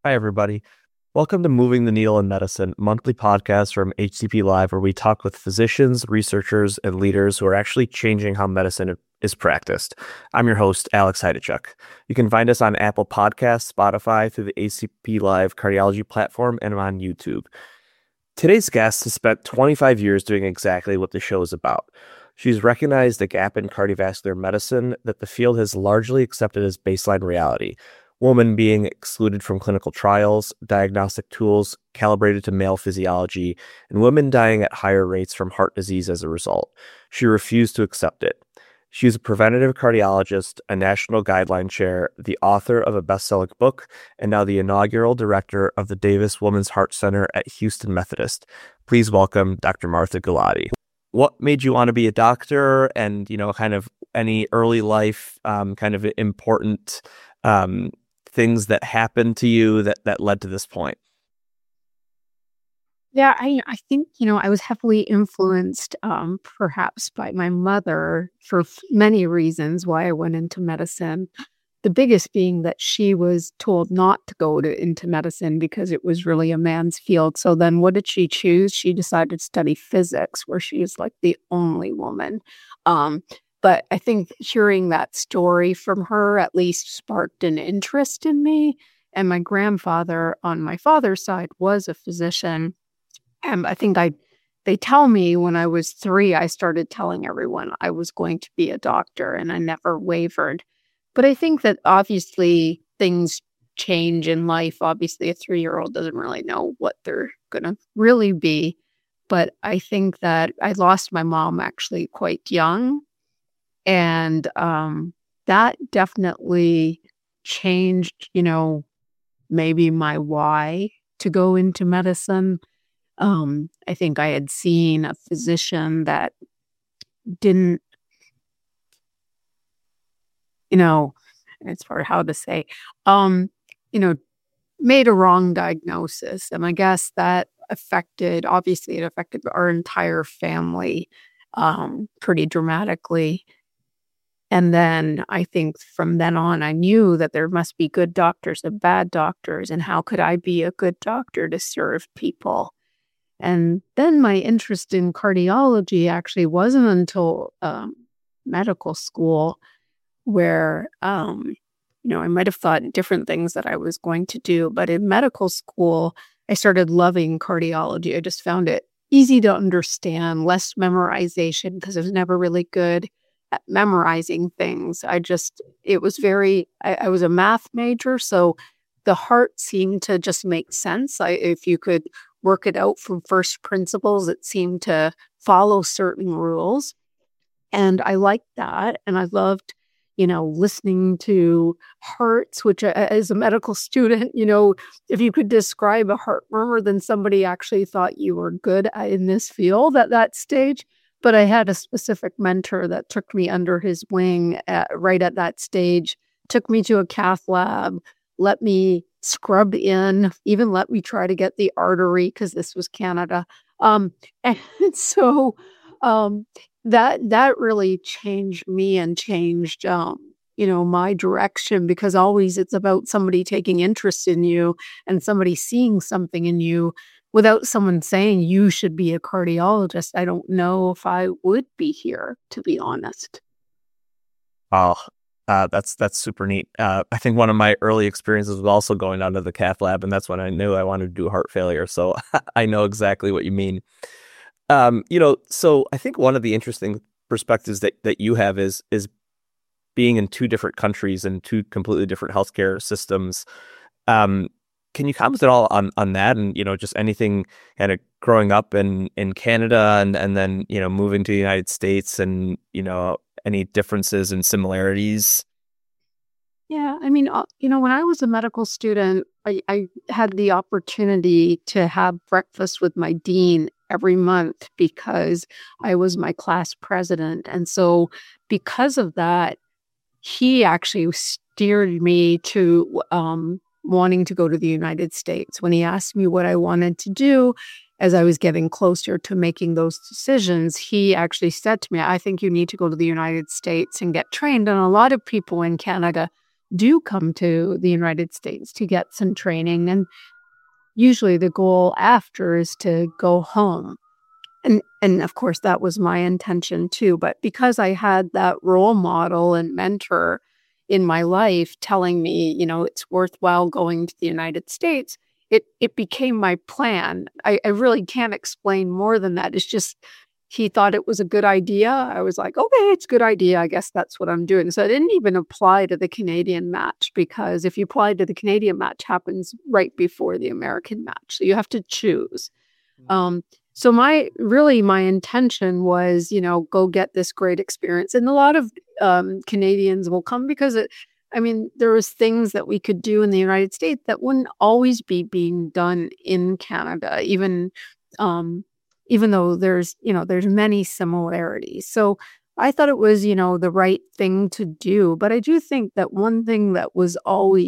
Hi, everybody. Welcome to Moving the Needle in Medicine, a monthly podcast from HCP Live, where we talk with physicians, researchers, and leaders who are actually changing how medicine is practiced. I'm your host, Alex Heidechuk. You can find us on Apple Podcasts, Spotify, through the HCP Live cardiology platform, and on YouTube. Today's guest has spent 25 years doing exactly what the show is about. She's recognized a gap in cardiovascular medicine that the field has largely accepted as baseline reality. Women being excluded from clinical trials, diagnostic tools calibrated to male physiology, and women dying at higher rates from heart disease as a result. She refused to accept it. She's a preventative cardiologist, a national guideline chair, the author of a best-selling book, and now the inaugural director of the Davis Women's Heart Center at Houston Methodist. Please welcome Dr. Martha Gulati. What made you want to be a doctor, and, kind of any early life kind of important things that happened to you that led to this point? Yeah, I think, I was heavily influenced perhaps by my mother for many reasons why I went into medicine. The biggest being that she was told not to go into medicine because it was really a man's field. So then what did she choose? She decided to study physics, where she is like the only woman. But I think hearing that story from her at least sparked an interest in me. And my grandfather on my father's side was a physician. And I think they tell me when I was 3, I started telling everyone I was going to be a doctor, and I never wavered. But I think that obviously things change in life. Obviously, a 3-year-old doesn't really know what they're going to really be. But I think that I lost my mom actually quite young. And that definitely changed, maybe my why to go into medicine. I think I had seen a physician that didn't, it's hard how to say, made a wrong diagnosis. And I guess that obviously it affected our entire family pretty dramatically. And then I think from then on, I knew that there must be good doctors and bad doctors, and how could I be a good doctor to serve people? And then my interest in cardiology actually wasn't until medical school, where, I might have thought different things that I was going to do. But in medical school, I started loving cardiology. I just found it easy to understand, less memorization, because I was never really good at memorizing things. I was a math major, so the heart seemed to just make sense. If you could work it out from first principles, it seemed to follow certain rules. And I liked that. And I loved, listening to hearts, which as a medical student, if you could describe a heart murmur, then somebody actually thought you were good in this field at that stage. But I had a specific mentor that took me under his wing right at that stage, took me to a cath lab, let me scrub in, even let me try to get the artery, because this was Canada. And so that really changed me and changed, my direction, because always it's about somebody taking interest in you and somebody seeing something in you. Without someone saying you should be a cardiologist, I don't know if I would be here, to be honest. Oh, that's super neat. I think one of my early experiences was also going down to the cath lab, and that's when I knew I wanted to do heart failure. So I know exactly what you mean. So I think one of the interesting perspectives that you have is being in 2 different countries and 2 completely different healthcare systems. Can you comment at all on that, and just anything kind of growing up in Canada and then moving to the United States, and any differences and similarities? Yeah, I mean, when I was a medical student, I had the opportunity to have breakfast with my dean every month because I was my class president. And so because of that, he actually steered me to wanting to go to the United States. When he asked me what I wanted to do, as I was getting closer to making those decisions, he actually said to me, I think you need to go to the United States and get trained. And a lot of people in Canada do come to the United States to get some training. And usually the goal after is to go home. And of course, that was my intention too. But because I had that role model and mentor in my life telling me, it's worthwhile going to the United States, it became my plan. I really can't explain more than that. It's just he thought it was a good idea. I was like, okay, it's a good idea. I guess that's what I'm doing. So I didn't even apply to the Canadian match, because if you apply to the Canadian match, happens right before the American match. So you have to choose. So my intention was, go get this great experience. And a lot of Canadians will come because there was things that we could do in the United States that wouldn't always be being done in Canada, even though there's many similarities. So I thought it was, the right thing to do. But I do think that one thing that is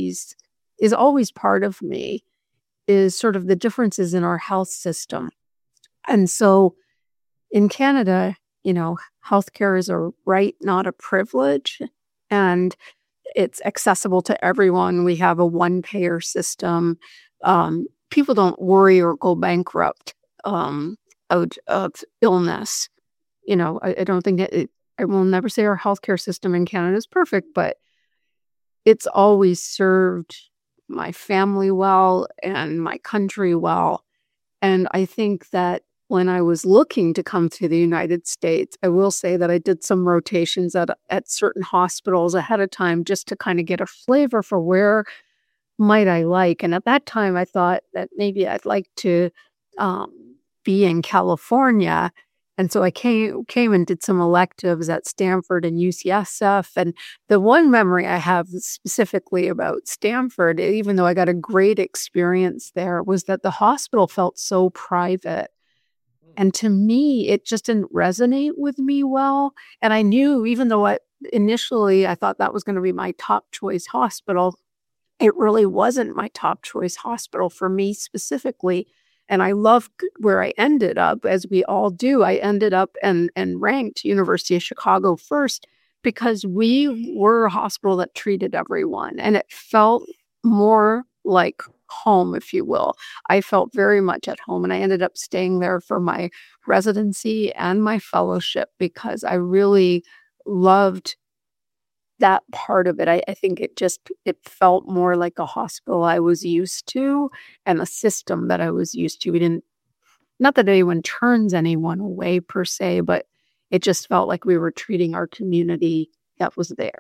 always part of me is sort of the differences in our health system. And so in Canada, healthcare is a right, not a privilege, and it's accessible to everyone. We have a one-payer system. People don't worry or go bankrupt out of illness. I don't think I will never say our healthcare system in Canada is perfect, but it's always served my family well and my country well. And I think that when I was looking to come to the United States, I will say that I did some rotations at certain hospitals ahead of time just to kind of get a flavor for where might I like. And at that time, I thought that maybe I'd like to be in California. And so I came and did some electives at Stanford and UCSF. And the one memory I have specifically about Stanford, even though I got a great experience there, was that the hospital felt so private. And to me, it just didn't resonate with me well. And I knew, even though initially I thought that was going to be my top choice hospital, it really wasn't my top choice hospital for me specifically. And I loved where I ended up, as we all do. I ended up and ranked University of Chicago first because we were a hospital that treated everyone. And it felt more like home, if you will. I felt very much at home, and I ended up staying there for my residency and my fellowship because I really loved that part of it. I think it felt more like a hospital I was used to and a system that I was used to. Not that anyone turns anyone away per se, but it just felt like we were treating our community that was there.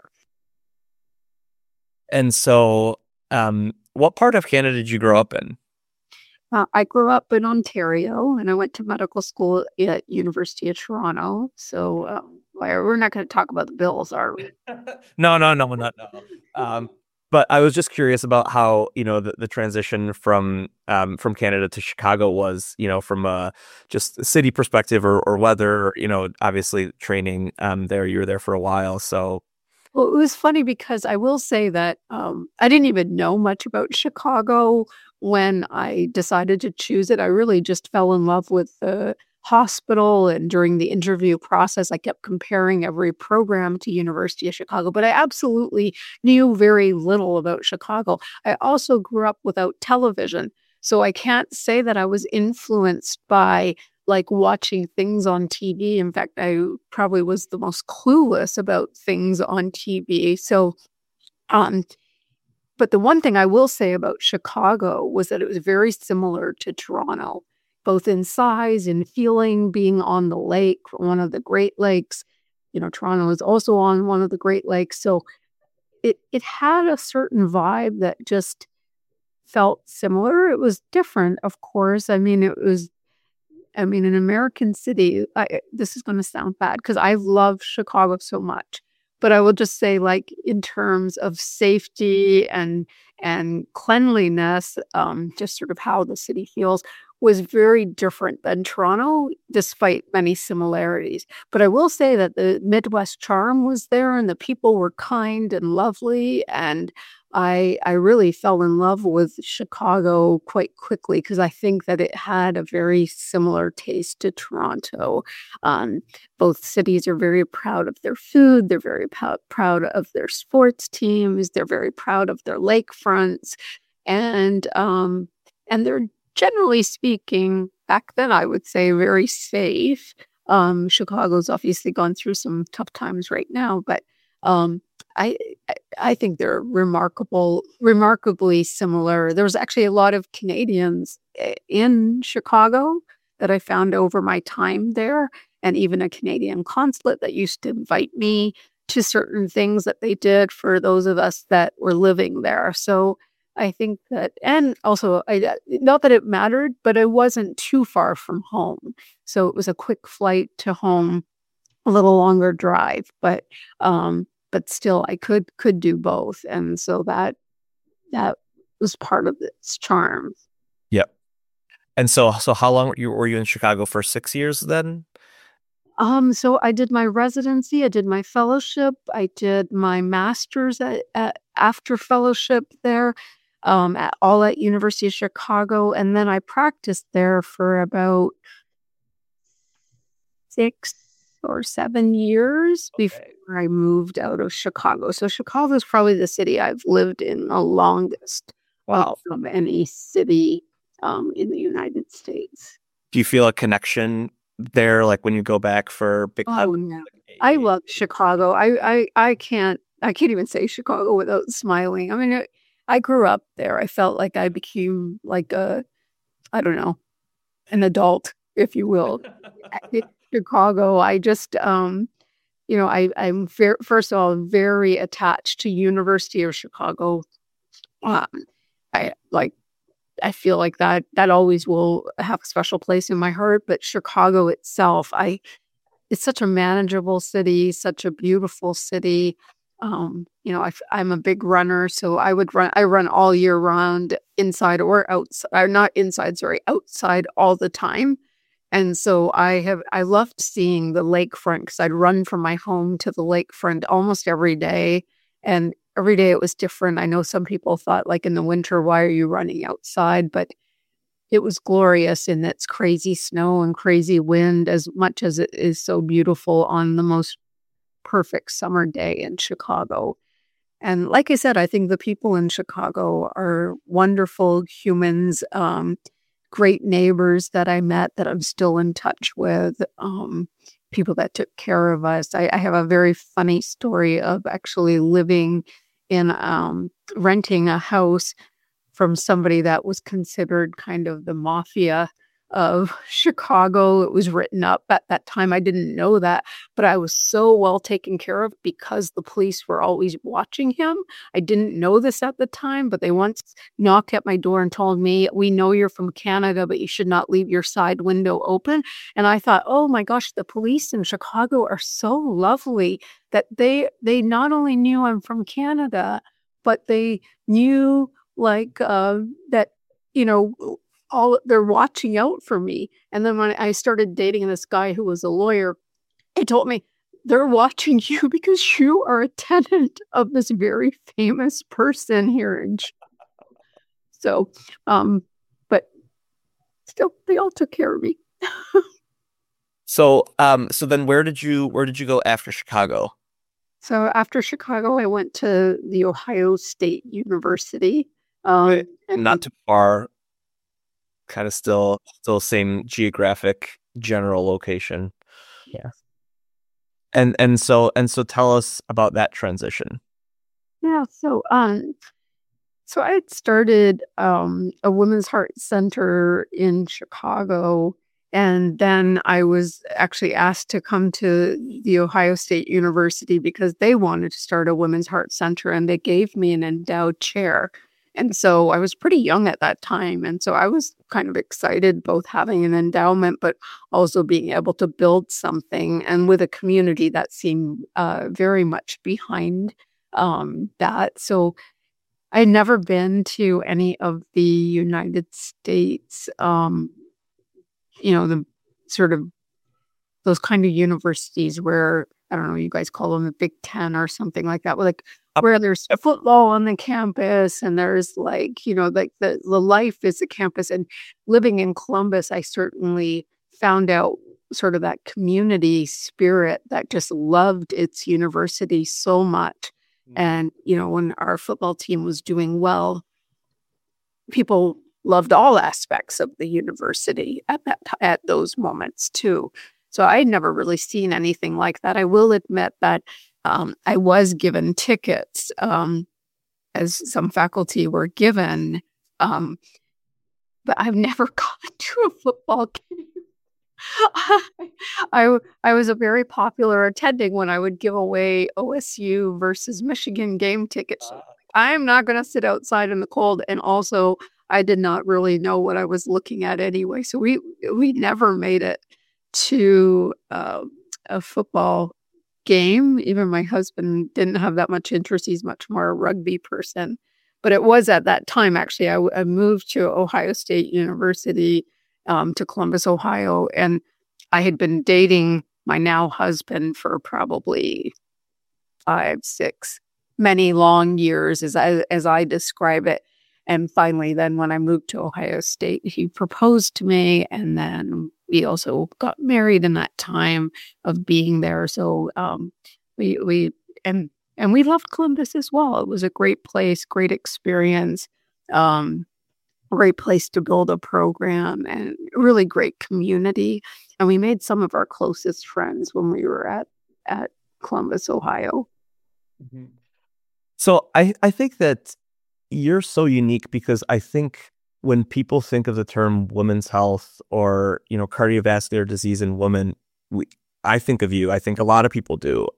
And so, what part of Canada did you grow up in? I grew up in Ontario, and I went to medical school at University of Toronto. So we're not going to talk about the Bills, are we? No, we're not. No. But I was just curious about how the transition from Canada to Chicago was, from a just city perspective or whether obviously training there. You were there for a while, so. Well, it was funny because I will say that I didn't even know much about Chicago when I decided to choose it. I really just fell in love with the hospital, and during the interview process, I kept comparing every program to University of Chicago, but I absolutely knew very little about Chicago. I also grew up without television, so I can't say that I was influenced by watching things on TV. In fact, I probably was the most clueless about things on TV. So, but the one thing I will say about Chicago was that it was very similar to Toronto, both in size and feeling, being on the lake, one of the Great Lakes. Toronto is also on one of the Great Lakes. So it had a certain vibe that just felt similar. It was different, of course. An American city, this is going to sound bad because I love Chicago so much, but I will just say, in terms of safety and cleanliness, just sort of how the city feels, was very different than Toronto, despite many similarities. But I will say that the Midwest charm was there, and the people were kind and lovely. And I really fell in love with Chicago quite quickly because I think that it had a very similar taste to Toronto. Um, Both cities are very proud of their food. They're very proud of their sports teams. They're very proud of their lakefronts, and they're generally speaking, back then I would say very safe. Chicago's obviously gone through some tough times right now, but um, I I think they're remarkably similar. There's actually a lot of Canadians in Chicago that I found over my time there, and even a Canadian consulate that used to invite me to certain things that they did for those of us that were living there. So I think that, and also, not that it mattered, but it wasn't too far from home. So it was a quick flight to home, a little longer drive, but still I could do both. And so that was part of its charm. Yep. And so how long were you in Chicago for? 6 years then? So I did my residency, I did my fellowship, I did my master's after fellowship there, all at University of Chicago, and then I practiced there for about 6 or 7 years before I moved out of Chicago. So Chicago is probably the city I've lived in the longest, of any city in the United States. Do you feel a connection there, like when you go back for big? Oh, yeah. I love Chicago. I can't even say Chicago without smiling. I mean, I grew up there. I felt like I became like I don't know, an adult, if you will. In Chicago, I just, I'm first of all very attached to University of Chicago. Um, I like. I feel like that always will have a special place in my heart. But Chicago itself, it's such a manageable city, such a beautiful city. I'm a big runner, so I run all year round, inside or outside, not inside, sorry, outside all the time. And so I loved seeing the lakefront because I'd run from my home to the lakefront almost every day. And every day it was different. I know some people thought, like, in the winter, why are you running outside? But it was glorious in its crazy snow and crazy wind, as much as it is so beautiful on the most perfect summer day in Chicago. And like I said, I think the people in Chicago are wonderful humans, great neighbors that I met that I'm still in touch with, people that took care of us. I have a very funny story of actually living in renting a house from somebody that was considered kind of the mafia of Chicago. It was written up at that time. I didn't know that, but I was so well taken care of because the police were always watching him. I didn't know this at the time, but they once knocked at my door and told me, "We know you're from Canada, but you should not leave your side window open." And I thought, oh my gosh, the police in Chicago are so lovely that they not only knew I'm from Canada, but they knew, like, that, you know, they're watching out for me. And then when I started dating this guy who was a lawyer, he told me, they're watching you because you are a tenant of this very famous person here in Chicago. So, but still, they all took care of me. So then where did you go after Chicago? So after Chicago, I went to the Ohio State University. Not too far. Kind of still same geographic general location. Yeah. And so tell us about that transition. Yeah. So I had started a Women's Heart Center in Chicago, and then I was actually asked to come to the Ohio State University because they wanted to start a Women's Heart Center, and they gave me an endowed chair. And so I was pretty young at that time. And so I was kind of excited, both having an endowment, but also being able to build something, and with a community that seemed very much behind that. So I had never been to any of the United States the sort of those kind of universities where, I don't know, you guys call them the Big Ten or something like that, where there's football on the campus and there's the life is the campus. And living in Columbus, I certainly found out sort of that community spirit that just loved its university so much. And, when our football team was doing well, people loved all aspects of the university at those moments too. So I had never really seen anything like that. I will admit that I was given tickets, as some faculty were given, but I've never gone to a football game. I was a very popular attending when I would give away OSU versus Michigan game tickets. I'm not going to sit outside in the cold, and also I did not really know what I was looking at anyway. So we never made it to a football game. Even my husband didn't have that much interest. He's much more a rugby person. But it was at that time, actually, I moved to Ohio State University, to Columbus, Ohio, and I had been dating my now husband for probably 5, 6, many long years, as I describe it. And finally, then when I moved to Ohio State, he proposed to me, and then we also got married in that time of being there. So we loved Columbus as well. It was a great place, great experience, great place to build a program, and really great community. And we made some of our closest friends when we were at Columbus, Ohio. Mm-hmm. So I think that you're so unique, because I think when people think of the term women's health or, cardiovascular disease in women, I think of you. I think a lot of people do.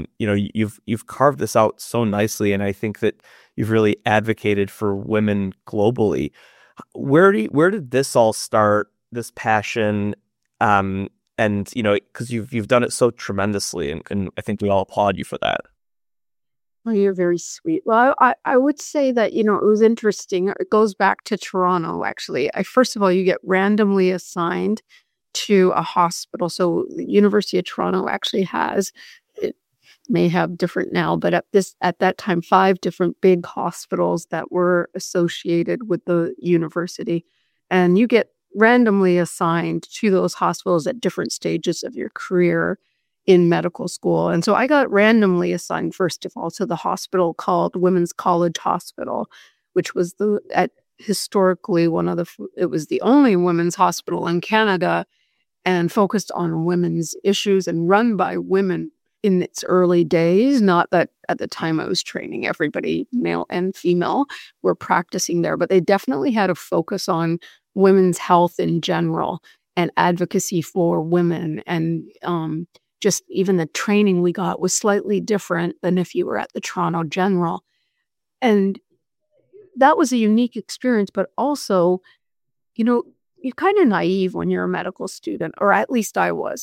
You've carved this out so nicely, and I think that you've really advocated for women globally. Where did this all start? This passion, and because you've done it so tremendously, and I think we all applaud you for that. Oh, you're very sweet. Well, I would say that, it was interesting. It goes back to Toronto, actually. First of all, you get randomly assigned to a hospital. So the University of Toronto actually has, it may have different now, but at that time, 5 different big hospitals that were associated with the university. And you get randomly assigned to those hospitals at different stages of your career in medical school. And so I got randomly assigned, first of all, to the hospital called Women's College Hospital, which was historically it was the only women's hospital in Canada, and focused on women's issues and run by women in its early days. Not that at the time I was training, everybody, male and female, were practicing there, but they definitely had a focus on women's health in general and advocacy for women. And just even the training we got was slightly different than if you were at the Toronto General. And that was a unique experience, but also, you're kind of naive when you're a medical student, or at least I was.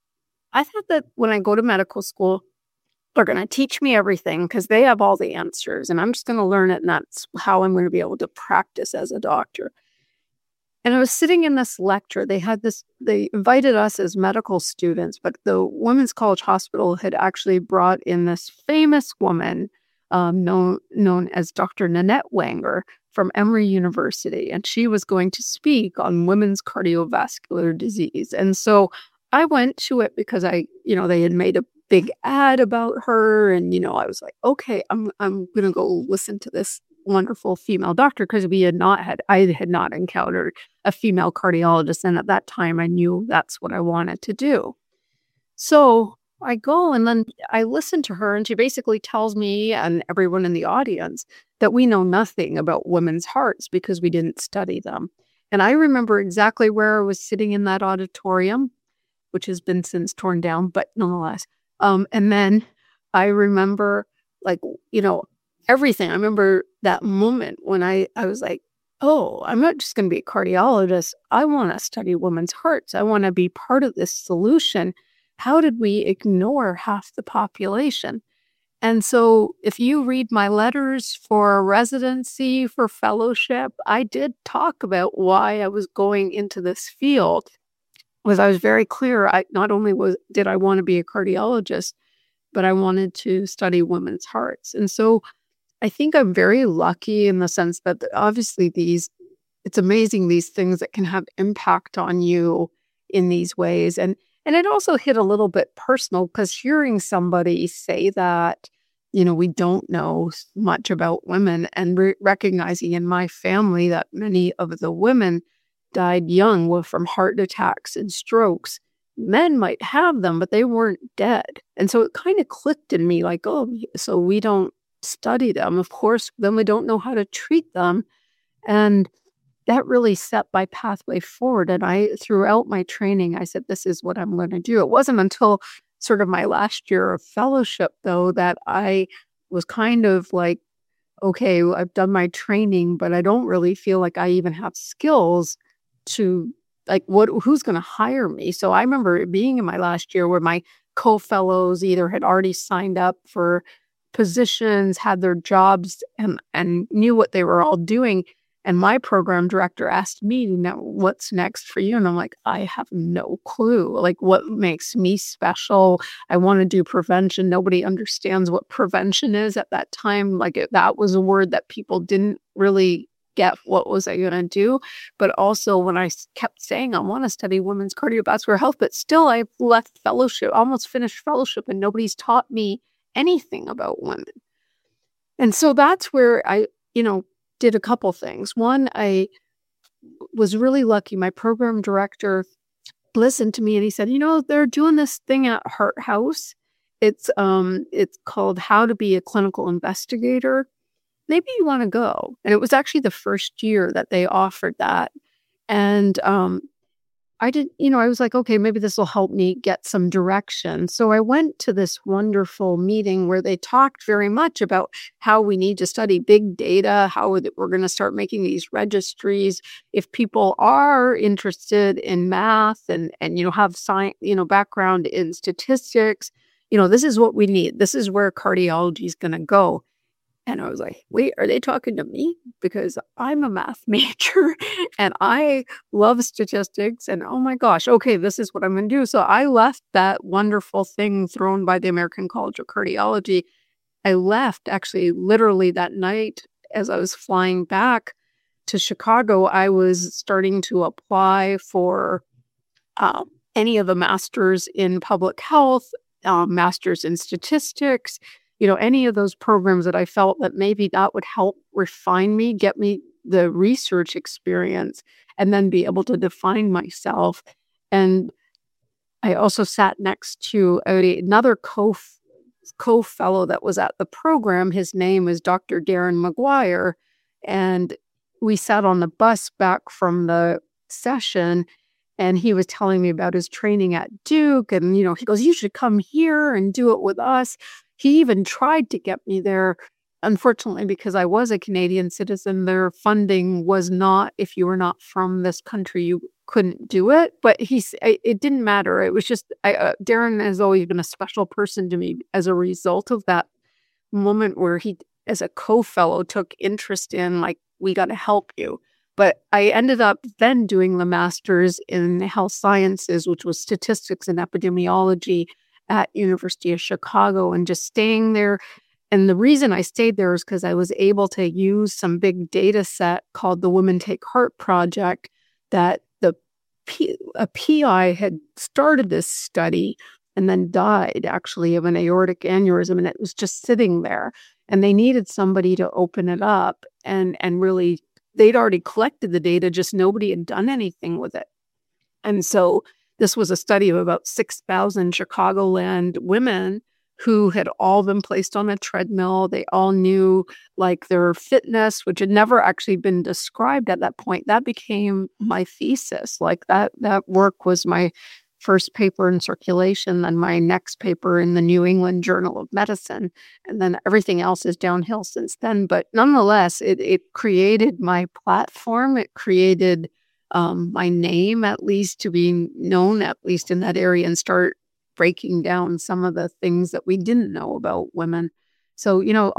I thought that when I go to medical school, they're going to teach me everything because they have all the answers, and I'm just going to learn it, and that's how I'm going to be able to practice as a doctor. And I was sitting in this lecture. They invited us as medical students, but the Women's College Hospital had actually brought in this famous woman known as Dr. Nanette Wanger from Emory University. And she was going to speak on women's cardiovascular disease. And so I went to it because they had made a big ad about her. And, I was like, okay, I'm going to go listen to this wonderful female doctor, because I had not encountered a female cardiologist. And at that time, I knew that's what I wanted to do. So I go and then I listen to her, and she basically tells me and everyone in the audience that we know nothing about women's hearts because we didn't study them. And I remember exactly where I was sitting in that auditorium, which has been since torn down, but nonetheless. And then I remember, everything. I remember that moment when I was like, oh, I'm not just going to be a cardiologist. I want to study women's hearts. I want to be part of this solution. How did we ignore half the population? And so if you read my letters for residency, for fellowship, I did talk about why I was going into this field. was I was very clear. I not only did I want to be a cardiologist, but I wanted to study women's hearts. And so I think I'm very lucky in the sense that obviously it's amazing these things that can have impact on you in these ways. And it also hit a little bit personal because hearing somebody say that, we don't know much about women, and recognizing in my family that many of the women died young from heart attacks and strokes. Men might have them, but they weren't dead. And so it kind of clicked in me like, oh, so we don't study them. Of course, then we don't know how to treat them. And that really set my pathway forward. And throughout my training, I said, this is what I'm going to do. It wasn't until sort of my last year of fellowship, though, that I was kind of like, okay, I've done my training, but I don't really feel like I even have skills to who's going to hire me? So I remember being in my last year where my co-fellows either had already signed up for positions, had their jobs, and knew what they were all doing. And my program director asked me, now, what's next for you? And I'm like, I have no clue. Like, what makes me special? I want to do prevention. Nobody understands what prevention is at that time. That was a word that people didn't really get. What was I going to do? But also when I kept saying I want to study women's cardiovascular health, but still I left fellowship, almost finished fellowship, and nobody's taught me anything about women. And so that's where I, did a couple things. One, I was really lucky. My program director listened to me and he said, they're doing this thing at Heart House. It's called How to Be a Clinical Investigator. Maybe you want to go. And it was actually the first year that they offered that. And I did, I was like, okay, maybe this will help me get some direction. So I went to this wonderful meeting where they talked very much about how we need to study big data, how we're going to start making these registries. If people are interested in math and have science, background in statistics, this is what we need. This is where cardiology is going to go. And I was like, wait, are they talking to me? Because I'm a math major and I love statistics. And oh my gosh, okay, this is what I'm going to do. So I left that wonderful thing thrown by the American College of Cardiology. I left actually literally that night as I was flying back to Chicago. I was starting to apply for any of the masters in public health, masters in statistics, any of those programs that I felt that maybe that would help refine me, get me the research experience, and then be able to define myself. And I also sat next to another co-fellow that was at the program. His name is Dr. Darren McGuire. And we sat on the bus back from the session, and he was telling me about his training at Duke. And, he goes, you should come here and do it with us. He even tried to get me there. Unfortunately, because I was a Canadian citizen, their funding was not, if you were not from this country, you couldn't do it. But it didn't matter. It was just, Darren has always been a special person to me as a result of that moment where he, as a co-fellow, took interest in, we got to help you. But I ended up then doing the master's in health sciences, which was statistics and epidemiology at University of Chicago, and just staying there. And the reason I stayed there is because I was able to use some big data set called the Women Take Heart Project that a PI had started this study and then died actually of an aortic aneurysm, and it was just sitting there. And they needed somebody to open it up and really, they'd already collected the data, just nobody had done anything with it. And so this was a study of about 6,000 Chicagoland women who had all been placed on a treadmill. They all knew their fitness, which had never actually been described at that point. That became my thesis. That work was my first paper in Circulation, then my next paper in the New England Journal of Medicine. And then everything else is downhill since then. But nonetheless, it created my platform. It created my name, at least, to be known, at least in that area, and start breaking down some of the things that we didn't know about women. So,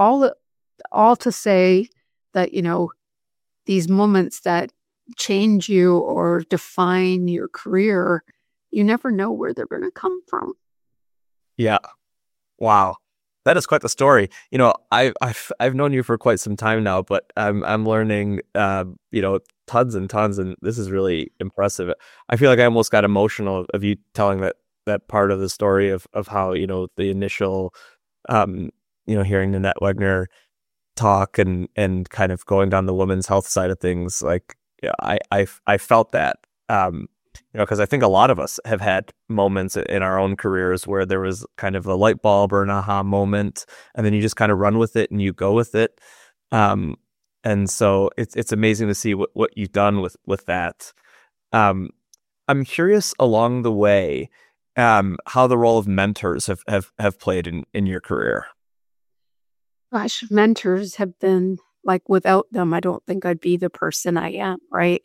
all to say that, these moments that change you or define your career, you never know where they're going to come from. Yeah. Wow. That is quite the story. I've known you for quite some time now, but I'm learning, tons and tons, and this is really impressive. I feel like I almost got emotional of you telling that part of the story of how, the initial, hearing Nanette Wegner talk and kind of going down the women's health side of things. Like, yeah, I felt that, because I think a lot of us have had moments in our own careers where there was kind of a light bulb or an aha moment, and then you just kind of run with it and you go with it. And so it's amazing to see what you've done with that. I'm curious along the way, how the role of mentors have played in your career. Gosh, mentors have been like, without them, I don't think I'd be the person I am, right?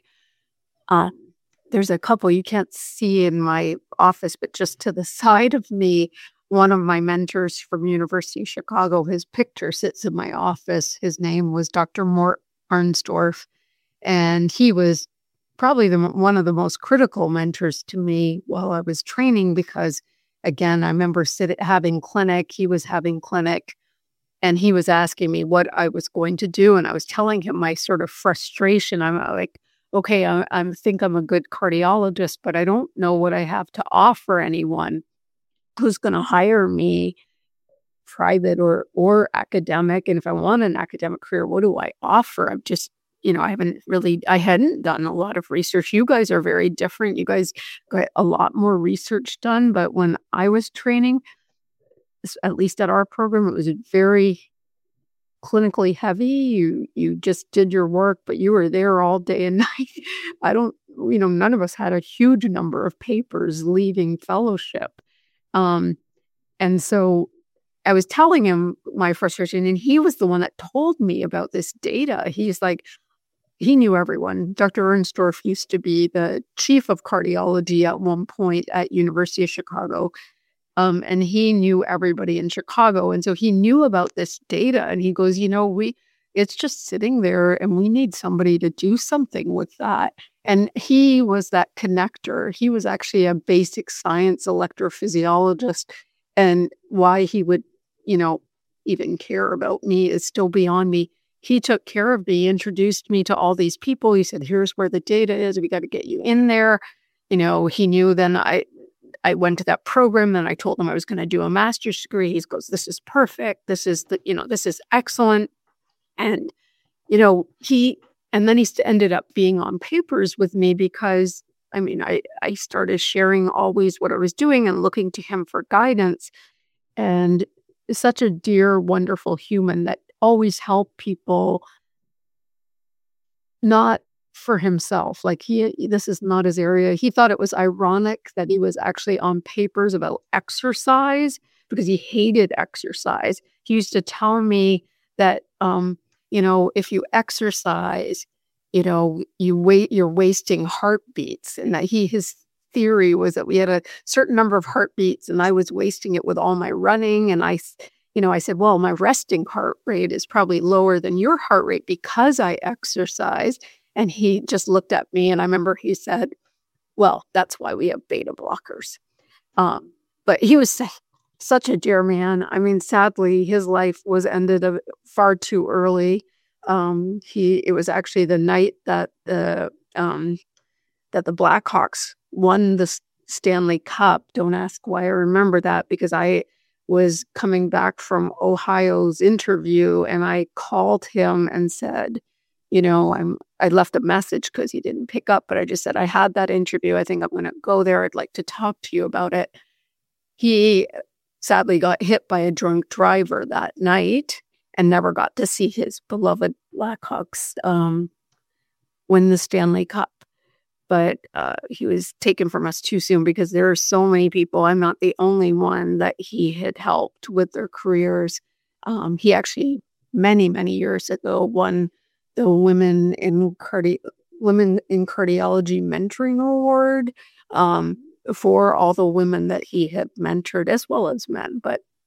There's a couple you can't see in my office, but just to the side of me, one of my mentors from University of Chicago, his picture sits in my office. His name was Dr. Mort Arnsdorf, and he was probably one of the most critical mentors to me while I was training because, again, I remember having clinic, he was having clinic, and he was asking me what I was going to do, and I was telling him my sort of frustration. I'm like, okay, I think I'm a good cardiologist, but I don't know what I have to offer anyone who's going to hire me, private or academic. And if I want an academic career, what do I offer? I'm just, I hadn't done a lot of research. You guys are very different. You guys got a lot more research done. But when I was training, at least at our program, it was very clinically heavy. You just did your work, but you were there all day and night. None of us had a huge number of papers leaving fellowship. And so I was telling him my frustration, and he was the one that told me about this data. He's like, he knew everyone. Dr. Arnsdorf used to be the chief of cardiology at one point at University of Chicago. And he knew everybody in Chicago. And so he knew about this data, and he goes, it's just sitting there and we need somebody to do something with that. And he was that connector. He was actually a basic science electrophysiologist, and why he would, even care about me is still beyond me. He took care of me, introduced me to all these people. He said, here's where the data is. We got to get you in there. He knew then I went to that program and I told him I was going to do a master's degree. He goes, this is perfect. This is this is excellent. And, he ended up being on papers with me because, I started sharing always what I was doing and looking to him for guidance. And such a dear, wonderful human that always helped people, not for himself. Like this is not his area. He thought it was ironic that he was actually on papers about exercise because he hated exercise. He used to tell me that, if you exercise, you're wasting heartbeats, and that his theory was that we had a certain number of heartbeats and I was wasting it with all my running. And I said, well, my resting heart rate is probably lower than your heart rate because I exercise. And he just looked at me, and I remember he said, well, that's why we have beta blockers. But he was such a dear man. Sadly, his life was ended far too early. It was actually the night that the Blackhawks won the Stanley Cup. Don't ask why I remember that, because I was coming back from Ohio's interview, and I called him and said, I left a message because he didn't pick up, but I just said, I had that interview. I think I'm going to go there. I'd like to talk to you about it. He sadly got hit by a drunk driver that night and never got to see his beloved Blackhawks win the Stanley Cup. But he was taken from us too soon because there are so many people. I'm not the only one that he had helped with their careers. He actually, many, many years ago, won the Women in Cardiology Mentoring Award for all the women that he had mentored, as well as men. But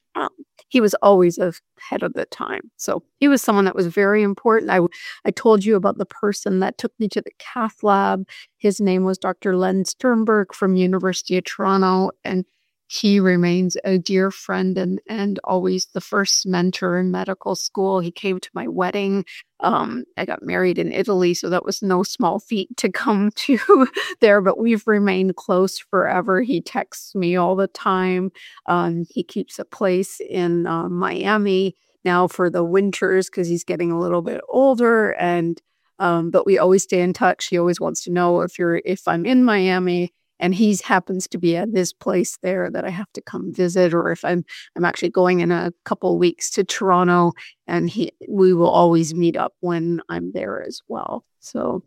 um, he was always ahead of the time. So he was someone that was very important. I told you about the person that took me to the cath lab. His name was Dr. Len Sternberg from University of Toronto, and he remains a dear friend and always the first mentor in medical school. He came to my wedding. I got married in Italy, so that was no small feat to come to there, but we've remained close forever. He texts me all the time. He keeps a place in Miami now for the winters because he's getting a little bit older, and but we always stay in touch. He always wants to know if I'm in Miami, and he happens to be at this place there that I have to come visit, or if I'm actually going in a couple of weeks to Toronto, and we will always meet up when I'm there as well. So,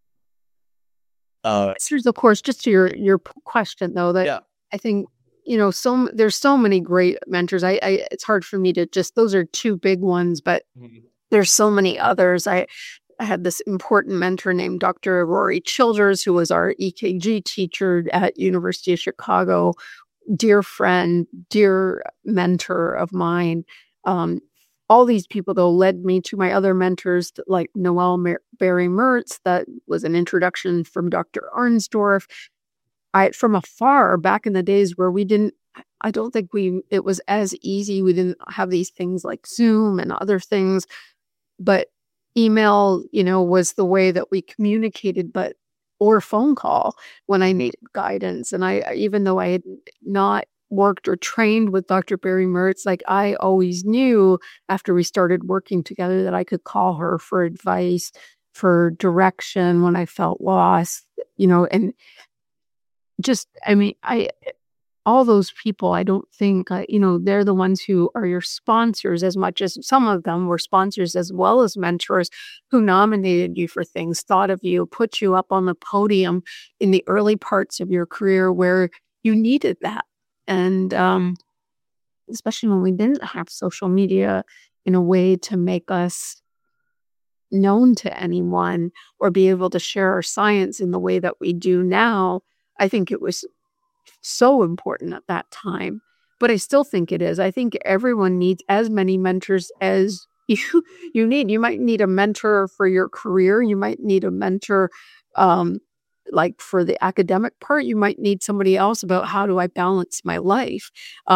answers, of course, just to your question though, that I think there's so many great mentors. It's hard for me to just, those are two big ones, but there's so many others. I had this important mentor named Dr. Rory Childers, who was our EKG teacher at University of Chicago, dear friend, dear mentor of mine. All these people, though, led me to my other mentors like Noel Barry Mertz. That was an introduction from Dr. Arnsdorf. From afar, back in the days where I don't think it was as easy. We didn't have these things like Zoom and other things, but email, was the way that we communicated, or phone call when I needed guidance. And even though I had not worked or trained with Dr. Barry Mertz, like I always knew after we started working together that I could call her for advice, for direction when I felt lost, and just, all those people, I don't think, they're the ones who are your sponsors, as much as some of them were sponsors as well as mentors who nominated you for things, thought of you, put you up on the podium in the early parts of your career where you needed that. And especially when we didn't have social media in a way to make us known to anyone or be able to share our science in the way that we do now, I think it was so important at that time, but I still think it is. I think everyone needs as many mentors as you need. You might need a mentor for your career. You might need a mentor, like for the academic part. You might need somebody else about how do I balance my life.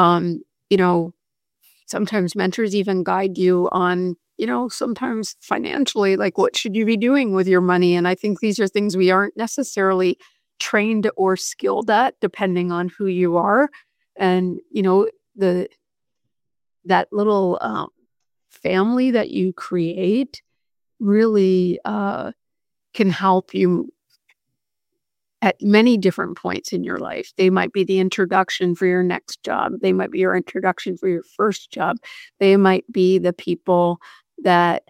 Sometimes mentors even guide you on, sometimes financially, like what should you be doing with your money? And I think these are things we aren't necessarily trained or skilled at, depending on who you are. And, that little family that you create really can help you at many different points in your life. They might be the introduction for your next job. They might be your introduction for your first job. They might be the people that,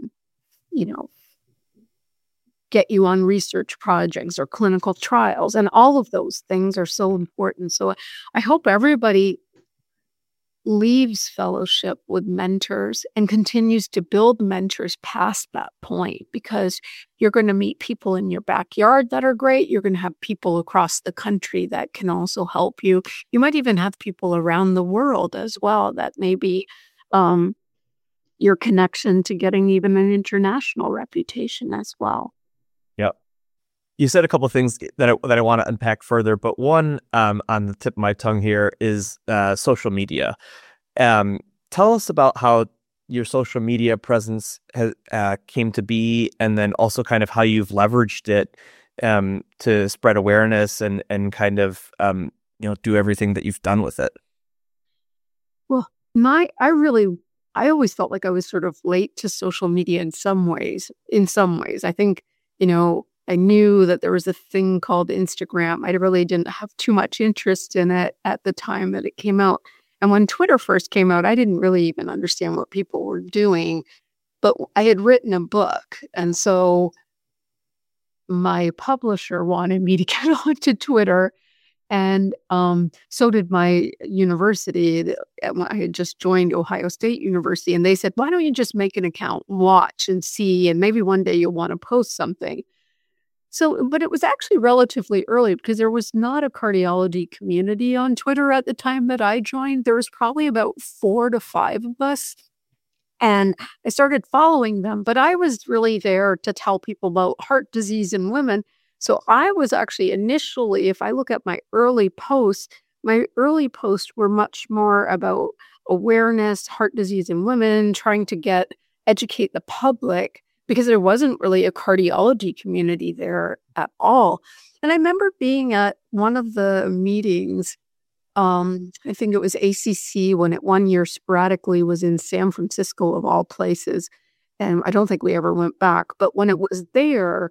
get you on research projects or clinical trials. And all of those things are so important. So I hope everybody leaves fellowship with mentors and continues to build mentors past that point, because you're going to meet people in your backyard that are great. You're going to have people across the country that can also help you. You might even have people around the world as well that may be your connection to getting even an international reputation as well. Yep. You said a couple of things that I want to unpack further, but one on the tip of my tongue here is social media. Tell us about how your social media presence came to be, and then also kind of how you've leveraged it to spread awareness and kind of do everything that you've done with it. Well, I always felt like I was sort of late to social media in some ways. I think, I knew that there was a thing called Instagram. I really didn't have too much interest in it at the time that it came out. And when Twitter first came out, I didn't really even understand what people were doing, but I had written a book. And so my publisher wanted me to get onto Twitter. And so did my university. I had just joined Ohio State University, and they said, why don't you just make an account, watch and see, and maybe one day you'll want to post something. So, but it was actually relatively early because there was not a cardiology community on Twitter at the time that I joined. There was probably about 4 to 5 of us. And I started following them, but I was really there to tell people about heart disease in women. So I was actually initially, if I look at my early posts were much more about awareness, heart disease in women, trying to educate the public because there wasn't really a cardiology community there at all. And I remember being at one of the meetings, I think it was ACC when it one year sporadically was in San Francisco of all places. And I don't think we ever went back, but when it was there,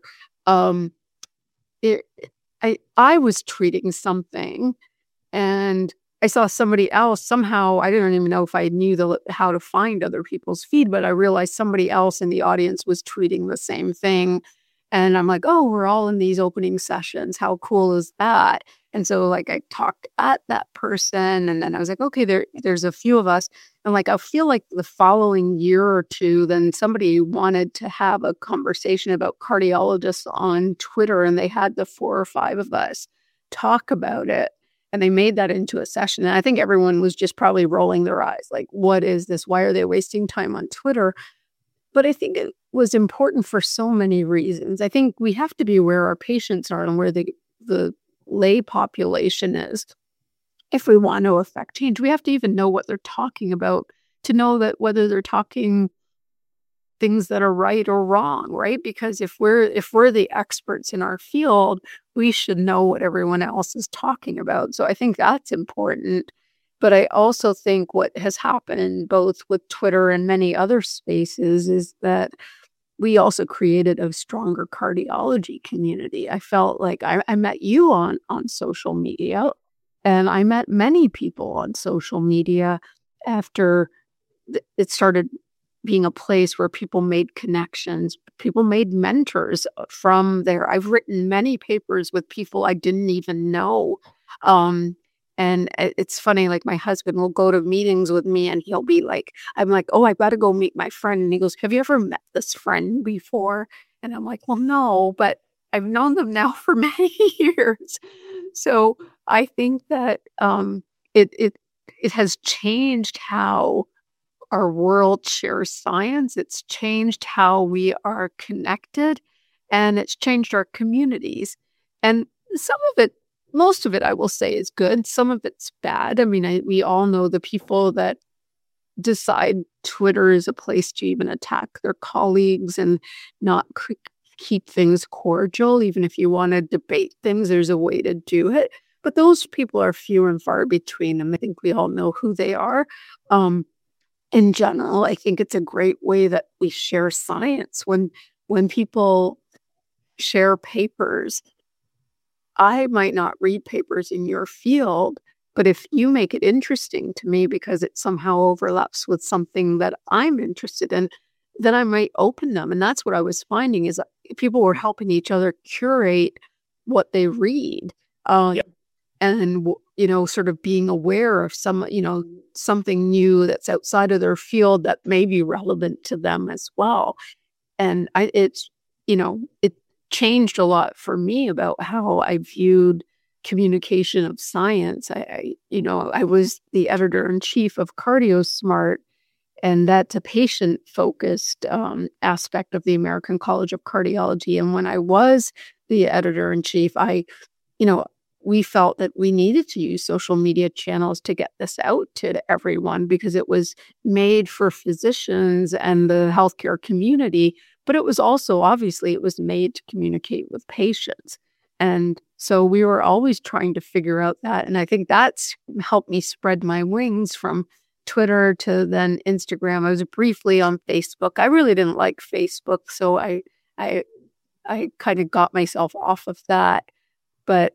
I was treating something and I saw somebody else somehow. I didn't even know if I knew how to find other people's feed, but I realized somebody else in the audience was tweeting the same thing. And I'm like, oh, we're all in these opening sessions. How cool is that? And so like I talked at that person and then I was like, okay, there's a few of us. And like, I feel like the following year or two, then somebody wanted to have a conversation about cardiologists on Twitter and they had the 4 or 5 of us talk about it. And they made that into a session. And I think everyone was just probably rolling their eyes. Like, what is this? Why are they wasting time on Twitter? But I think it was important for so many reasons. I think we have to be where our patients are and where the lay population is. If we want to affect change, we have to even know what they're talking about to know that whether they're talking things that are right or wrong, right? Because if we're the experts in our field, we should know what everyone else is talking about. So I think that's important. But I also think what has happened both with Twitter and many other spaces is that we also created a stronger cardiology community. I felt like I met you on social media, and I met many people on social media after it started being a place where people made connections, people made mentors from there. I've written many papers with people I didn't even know. And it's funny, like my husband will go to meetings with me and he'll be like, I'm like, oh, I got to go meet my friend. And he goes, have you ever met this friend before? And I'm like, well, no, but I've known them now for many years. So I think that it has changed how our world shares science. It's changed how we are connected and it's changed our communities. And most of it, I will say, is good. Some of it's bad. I mean, we all know the people that decide Twitter is a place to even attack their colleagues and not keep things cordial. Even if you want to debate things, there's a way to do it. But those people are few and far between, and I think we all know who they are. In general, I think it's a great way that we share science. When people share papers, I might not read papers in your field, but if you make it interesting to me because it somehow overlaps with something that I'm interested in, then I might open them. And that's what I was finding is people were helping each other curate what they read. And, sort of being aware of something new that's outside of their field that may be relevant to them as well. And it changed a lot for me about how I viewed communication of science. I was the editor-in-chief of CardioSmart, and that's a patient-focused aspect of the American College of Cardiology. And when I was the editor-in-chief, we felt that we needed to use social media channels to get this out to everyone because it was made for physicians and the healthcare community, but it was also, obviously, it was made to communicate with patients. And so we were always trying to figure out that. And I think that's helped me spread my wings from Twitter to then Instagram. I was briefly on Facebook. I really didn't like Facebook, so I kind of got myself off of that. But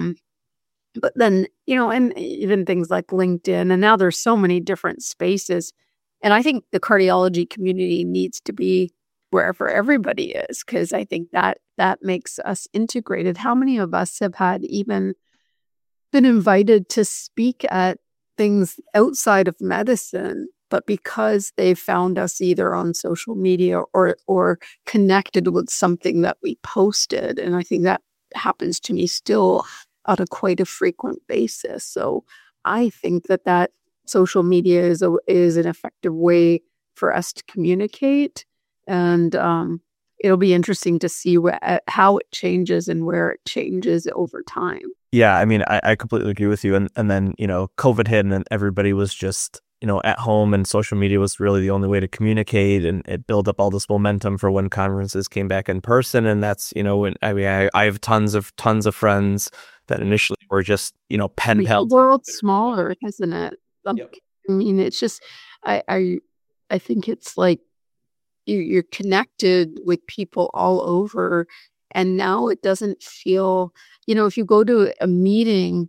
then, and even things like LinkedIn, and now there's so many different spaces. And I think the cardiology community needs to be wherever everybody is, because I think that makes us integrated. How many of us have had even been invited to speak at things outside of medicine but because they found us either on social media or connected with something that we posted. And I think that happens to me still on a quite a frequent basis. So I think that social media is an effective way for us to communicate. And it'll be interesting to see how it changes and where it changes over time. Yeah, I mean, I completely agree with you. And then, COVID hit and then everybody was just, at home, and social media was really the only way to communicate, and it built up all this momentum for when conferences came back in person. And that's, when I have tons of friends that initially were just, pen pals. The world's smaller, isn't it? Yep. I mean, it's just, I think it's like you're connected with people all over. And now it doesn't feel, if you go to a meeting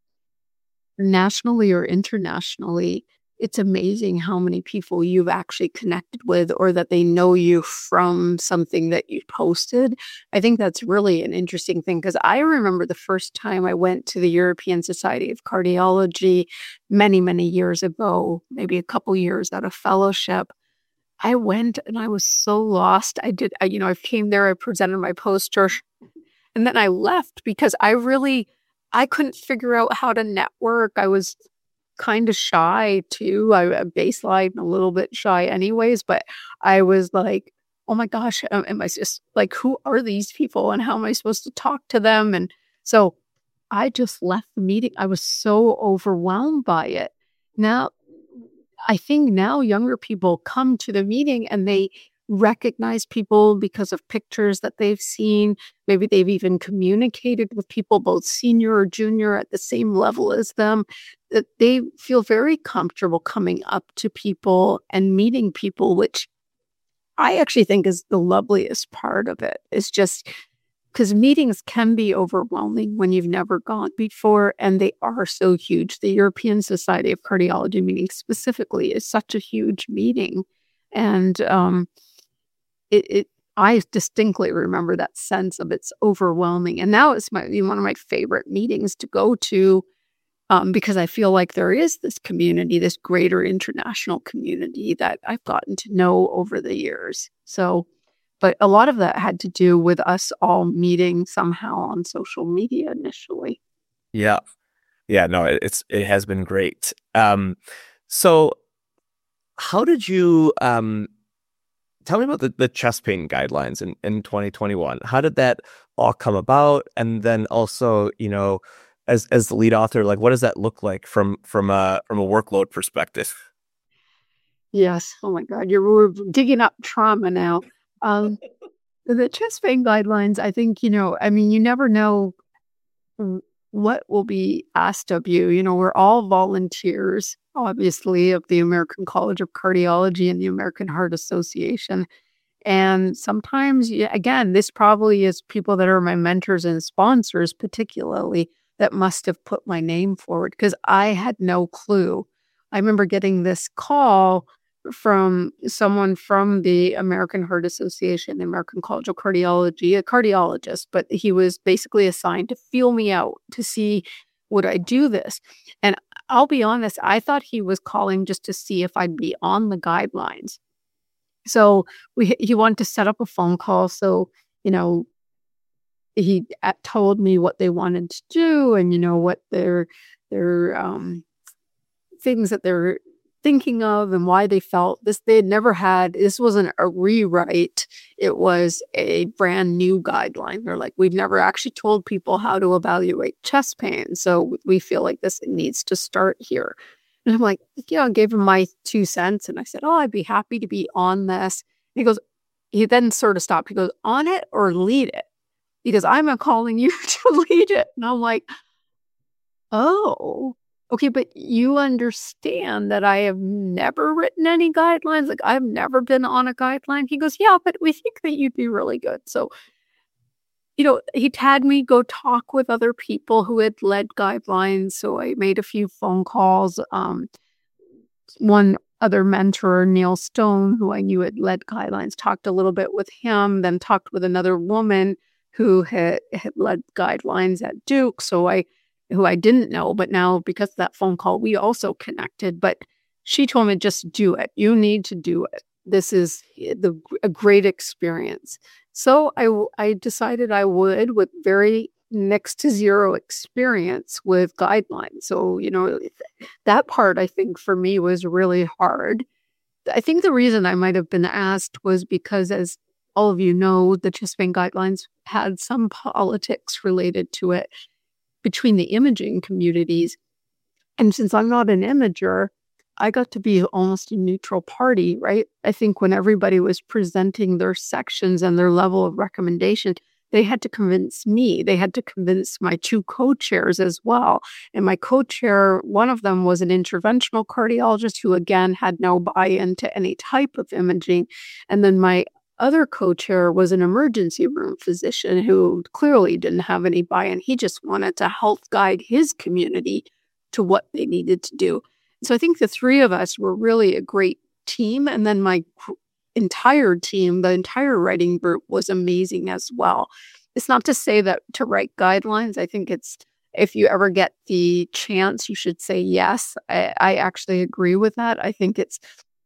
nationally or internationally, it's amazing how many people you've actually connected with, or that they know you from something that you posted. I think that's really an interesting thing, because I remember the first time I went to the European Society of Cardiology many, many years ago, maybe a couple years at a fellowship. I went and I was so lost. I came there, I presented my poster, and then I left because I couldn't figure out how to network. I was kind of shy too. I baseline a little bit shy anyways, but I was like, oh my gosh, am I just like, who are these people and how am I supposed to talk to them? And so I just left the meeting. I was so overwhelmed by it. Now, I think now younger people come to the meeting and they recognize people because of pictures that they've seen. Maybe they've even communicated with people, both senior or junior, at the same level as them, that they feel very comfortable coming up to people and meeting people, which I actually think is the loveliest part of it. It's just because meetings can be overwhelming when you've never gone before, and they are so huge. The European Society of Cardiology meeting specifically is such a huge meeting. And I distinctly remember that sense of it's overwhelming. And now it's one of my favorite meetings to go to, because I feel like there is this community, this greater international community that I've gotten to know over the years. So, but a lot of that had to do with us all meeting somehow on social media initially. Yeah. Yeah, no, it has been great. So how did you tell me about the chest pain guidelines in 2021? How did that all come about? And then also, as the lead author, like, what does that look like from a workload perspective? Yes. Oh my God, we're digging up trauma now. The chest pain guidelines, I think, you never know what will be asked of you. We're all volunteers, obviously, of the American College of Cardiology and the American Heart Association. And sometimes, again, this probably is people that are my mentors and sponsors, particularly, that must have put my name forward, because I had no clue. I remember getting this call from someone from the American Heart Association, the American College of Cardiology, a cardiologist, but he was basically assigned to feel me out to see, would I do this? And I'll be honest, I thought he was calling just to see if I'd be on the guidelines. So he wanted to set up a phone call. So, he told me what they wanted to do and, what their things that they're thinking of and why they felt this. They had never had, this wasn't a rewrite. It was a brand new guideline. They're like, we've never actually told people how to evaluate chest pain. So we feel like this needs to start here. And I'm like, I gave him my 2 cents. And I said, oh, I'd be happy to be on this. And he then sort of stopped. He goes, on it or lead it? Because I'm calling you to lead it. And I'm like, oh, okay, but you understand that I have never written any guidelines. Like, I've never been on a guideline. He goes, yeah, but we think that you'd be really good. So, he had me go talk with other people who had led guidelines. So I made a few phone calls. One other mentor, Neil Stone, who I knew had led guidelines, talked a little bit with him, then talked with another woman who had led guidelines at Duke. So who I didn't know, but now because of that phone call, we also connected. But she told me, just do it. You need to do it. This is a great experience. So I decided I would, with very next to zero experience with guidelines. So, that part I think for me was really hard. I think the reason I might have been asked was because, as all of you know, the chest pain guidelines had some politics related to it between the imaging communities. And since I'm not an imager, I got to be almost a neutral party, right? I think when everybody was presenting their sections and their level of recommendation, they had to convince me. They had to convince my two co-chairs as well. And my co-chair, one of them was an interventional cardiologist who, again, had no buy-in to any type of imaging. And then my other co-chair was an emergency room physician who clearly didn't have any buy-in. He just wanted to help guide his community to what they needed to do. So I think the three of us were really a great team. And then my entire team, the entire writing group, was amazing as well. It's not to say that to write guidelines, I think it's, if you ever get the chance, you should say yes. I actually agree with that. I think it's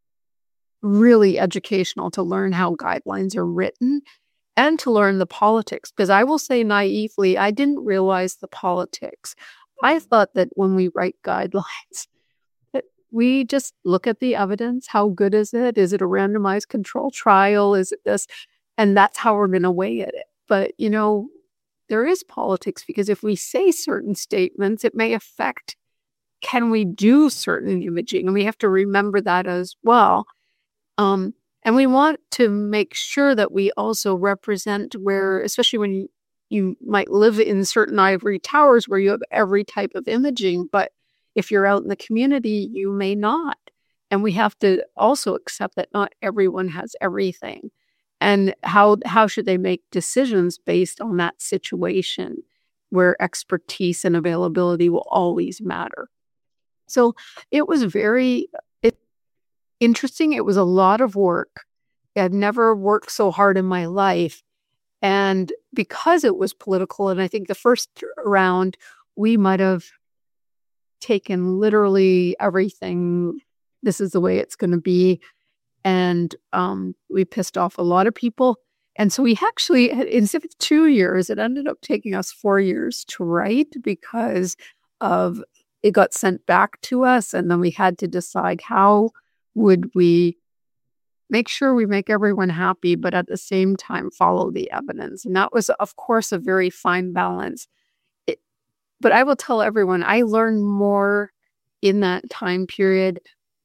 really educational to learn how guidelines are written and to learn the politics. Because I will say naively, I didn't realize the politics. I thought that when we write guidelines, we just look at the evidence. How good is it? Is it a randomized control trial? Is it this? And that's how we're going to weigh it. But, there is politics, because if we say certain statements, it may affect, can we do certain imaging? And we have to remember that as well. And we want to make sure that we also represent where, especially when you might live in certain ivory towers where you have every type of imaging, but if you're out in the community, you may not. And we have to also accept that not everyone has everything. And how should they make decisions based on that situation where expertise and availability will always matter? So it was very interesting. It was a lot of work. I'd never worked so hard in my life. And because it was political, and I think the first round, we might have taken literally everything. This is the way it's going to be. And we pissed off a lot of people. And so we actually, instead of 2 years, it ended up taking us 4 years to write, because of it got sent back to us. And then we had to decide, how would we make sure we make everyone happy, but at the same time follow the evidence. And that was, of course, a very fine balance. But I will tell everyone, I learned more in that time period.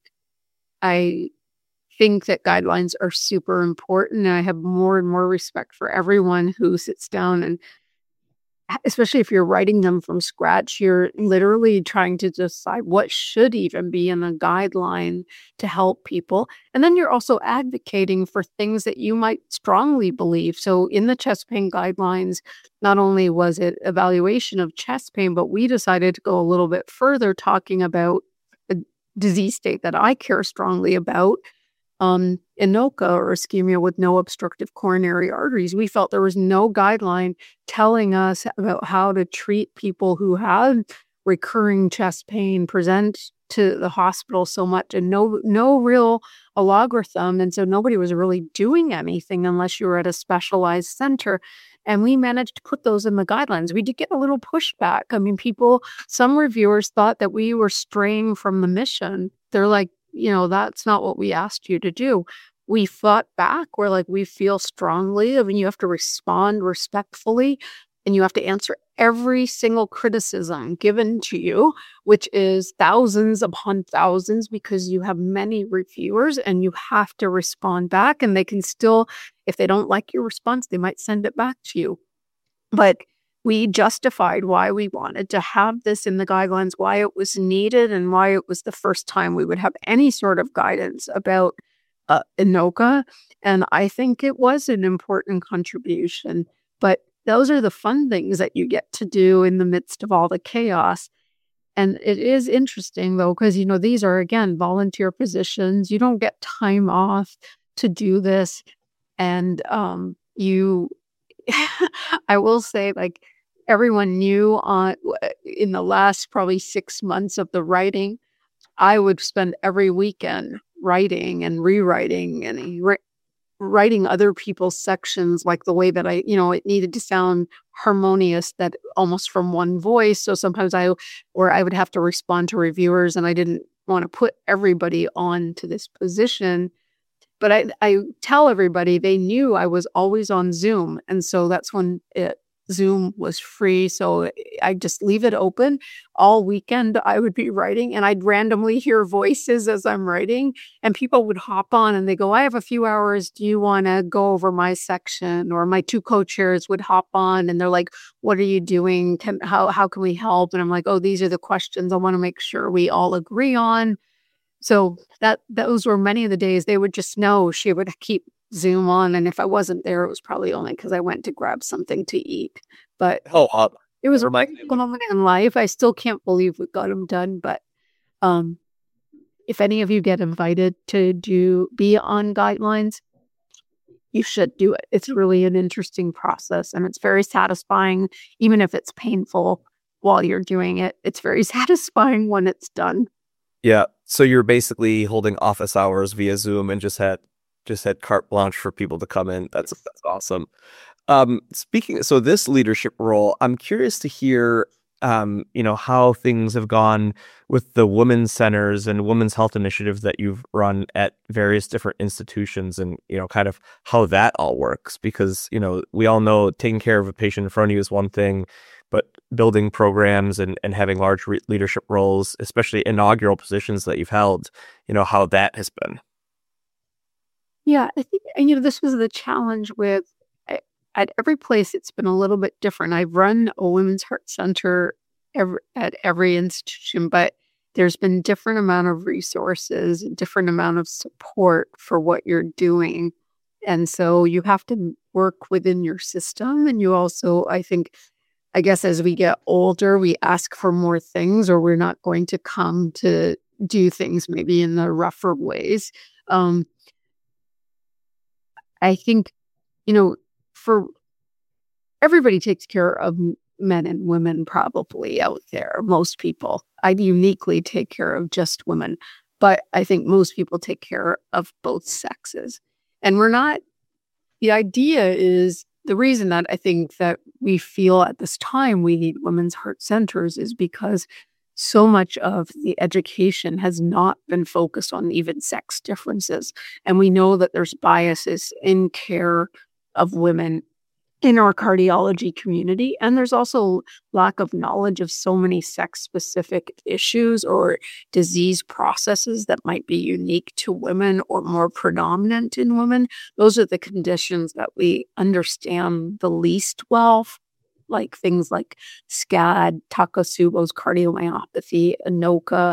I think that guidelines are super important. And I have more and more respect for everyone who sits down, and especially if you're writing them from scratch, you're literally trying to decide what should even be in a guideline to help people. And then you're also advocating for things that you might strongly believe. So in the chest pain guidelines, not only was it evaluation of chest pain, but we decided to go a little bit further, talking about a disease state that I care strongly about, INOCA, or ischemia with no obstructive coronary arteries. We felt there was no guideline telling us about how to treat people who had recurring chest pain, present to the hospital so much, and no real algorithm. And so nobody was really doing anything unless you were at a specialized center. And we managed to put those in the guidelines. We did get a little pushback. I mean, some reviewers thought that we were straying from the mission. They're like, that's not what we asked you to do. We fought back. We're like, we feel strongly. I mean, you have to respond respectfully, and you have to answer every single criticism given to you, which is thousands upon thousands, because you have many reviewers, and you have to respond back. And they can still, if they don't like your response, they might send it back to you. But we justified why we wanted to have this in the guidelines, why it was needed, and why it was the first time we would have any sort of guidance about INOCA. And I think it was an important contribution. But those are the fun things that you get to do in the midst of all the chaos. And it is interesting, though, because, these are, again, volunteer positions. You don't get time off to do this. And I will say, like, everyone knew in the last probably 6 months of the writing, I would spend every weekend writing and rewriting and writing other people's sections, like the way that it needed to sound harmonious, that almost from one voice. So sometimes I would have to respond to reviewers, and I didn't want to put everybody on to this position. But I tell everybody, they knew I was always on Zoom. And so that's when Zoom was free. So I just leave it open all weekend. I would be writing, and I'd randomly hear voices as I'm writing, and people would hop on and they go, I have a few hours. Do you want to go over my section? Or my two co-chairs would hop on and they're like, what are you doing? How can we help? And I'm like, oh, these are the questions I want to make sure we all agree on. So those were many of the days. They would just know she would keep Zoom on, and if I wasn't there, it was probably only because I went to grab something to eat. But it was a moment in life. I still can't believe we got them done. But if any of you get invited to be on guidelines, you should do it. It's really an interesting process, and it's very satisfying, even if it's painful while you're doing it. It's very satisfying when it's done. Yeah. So you're basically holding office hours via Zoom and just had carte blanche for people to come in. That's awesome. So this leadership role, I'm curious to hear, how things have gone with the women's centers and women's health initiatives that you've run at various different institutions, and, kind of how that all works. Because, we all know taking care of a patient in front of you is one thing, but building programs and having large leadership roles, especially inaugural positions that you've held, how that has been. Yeah, I think, this was the challenge with at every place. It's been a little bit different. I've run a women's heart center at every institution, but there's been different amount of resources, different amount of support for what you're doing. And so you have to work within your system. And you also, I guess as we get older, we ask for more things, or we're not going to come to do things maybe in the rougher ways. I think, for everybody takes care of men and women probably out there. Most people. I uniquely take care of just women, but I think most people take care of both sexes. And the idea is, the reason that I think that we feel at this time we need women's heart centers is because so much of the education has not been focused on even sex differences. And we know that there's biases in care of women in our cardiology community. And there's also lack of knowledge of so many sex-specific issues or disease processes that might be unique to women or more predominant in women. Those are the conditions that we understand the least well, like things like SCAD, Takotsubo's cardiomyopathy, ANOCA,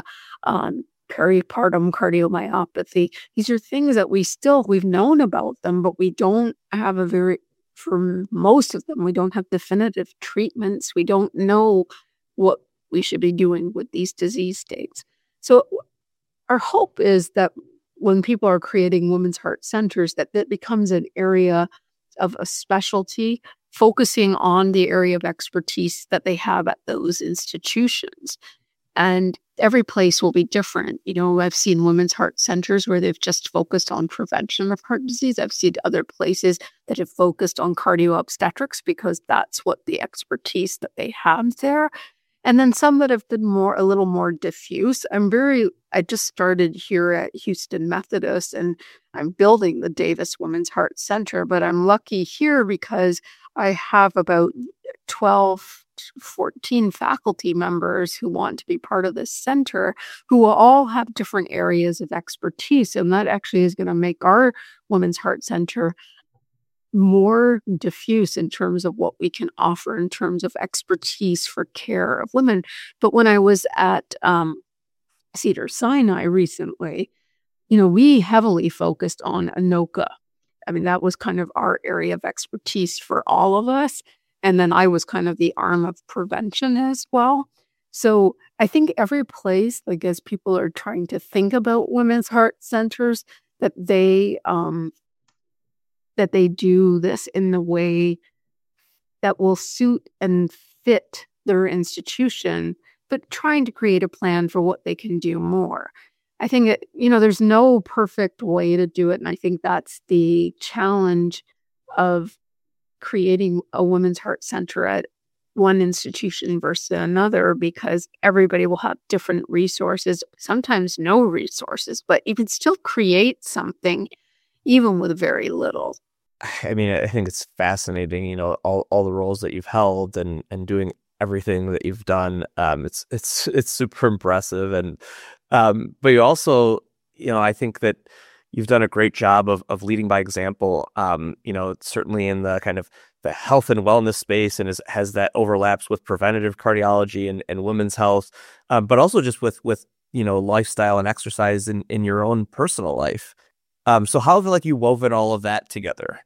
peripartum cardiomyopathy. These are things that we've known about them, but we don't have for most of them, we don't have definitive treatments. We don't know what we should be doing with these disease states. So our hope is that when people are creating women's heart centers, that becomes an area of a specialty, focusing on the area of expertise that they have at those institutions. And every place will be different. I've seen women's heart centers where they've just focused on prevention of heart disease. I've seen other places that have focused on cardio-obstetrics because that's what the expertise that they have there. And then some that have been a little more diffuse. I just started here at Houston Methodist, and I'm building the Davis Women's Heart Center, but I'm lucky here because I have about 12 14 faculty members who want to be part of this center, who will all have different areas of expertise. And that actually is going to make our Women's Heart Center more diffuse in terms of what we can offer in terms of expertise for care of women. But when I was at Cedars-Sinai recently, we heavily focused on ANOCA. That was kind of our area of expertise for all of us. And then I was kind of the arm of prevention as well. So I think every place, like as people are trying to think about women's heart centers, that they do this in the way that will suit and fit their institution, but trying to create a plan for what they can do more. I think that, there's no perfect way to do it. And I think that's the challenge of creating a women's heart center at one institution versus another, because everybody will have different resources, sometimes no resources, but you can still create something even with very little. I mean, I think it's fascinating, all the roles that you've held and doing everything that you've done. It's super impressive. And but you also, I think that you've done a great job of leading by example, certainly in the kind of the health and wellness space, and has that overlaps with preventative cardiology and women's health, but also just with lifestyle and exercise in your own personal life. So how have you woven all of that together?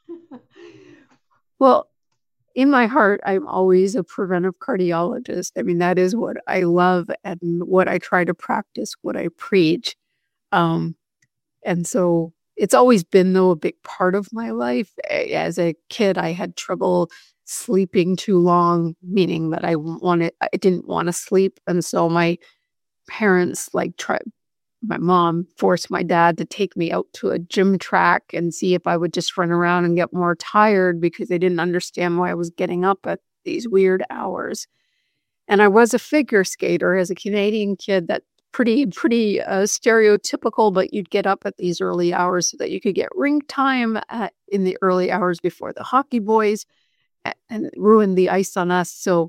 Well, in my heart, I'm always a preventive cardiologist. I mean, that is what I love and what I try to practice, what I preach. And so it's always been, though, a big part of my life. As a kid, I had trouble sleeping too long, meaning that I didn't want to sleep. And so my parents my mom forced my dad to take me out to a gym track and see if I would just run around and get more tired, because they didn't understand why I was getting up at these weird hours. And I was a figure skater as a Canadian kid. That pretty stereotypical, but you'd get up at these early hours so that you could get rink time in the early hours before the hockey boys, and it ruined the ice on us. So,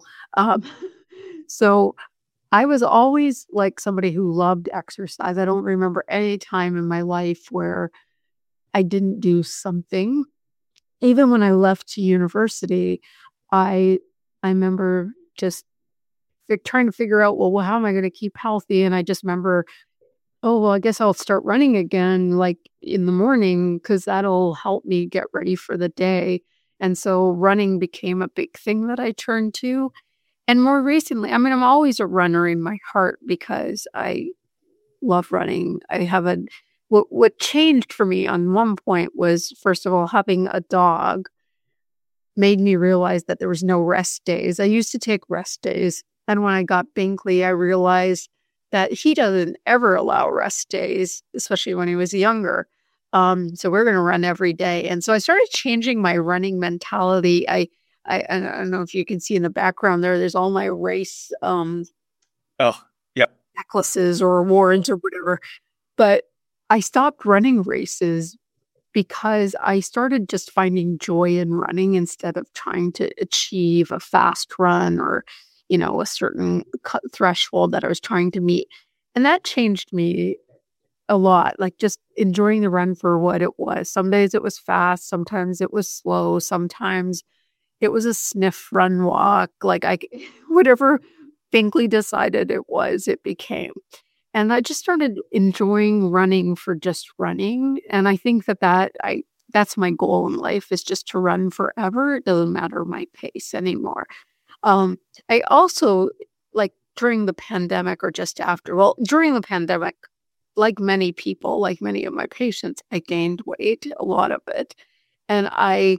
so I was always like somebody who loved exercise. I don't remember any time in my life where I didn't do something. Even when I left to university, I remember just trying to figure out, well, how am I going to keep healthy? And I just remember, oh, well, I guess I'll start running again, in the morning, because that'll help me get ready for the day. And so running became a big thing that I turned to. And more recently, I mean, I'm always a runner in my heart because I love running. What changed for me on one point was, first of all, having a dog made me realize that there was no rest days. I used to take rest days. And when I got Binkley, I realized that he doesn't ever allow rest days, especially when he was younger. So we're going to run every day. And so I started changing my running mentality. I don't know if you can see in the background there's all my race Yep. necklaces or awards or whatever. But I stopped running races because I started just finding joy in running instead of trying to achieve a fast run or, a certain threshold that I was trying to meet. And that changed me a lot, just enjoying the run for what it was. Some days it was fast, sometimes it was slow, sometimes it was a sniff, run, walk, whatever Binkley decided it became. And I just started enjoying running for just running. And I think that's my goal in life, is just to run forever. It doesn't matter my pace anymore. I also, during the pandemic or just after, during the pandemic, like many people, like many of my patients, I gained weight, a lot of it. And I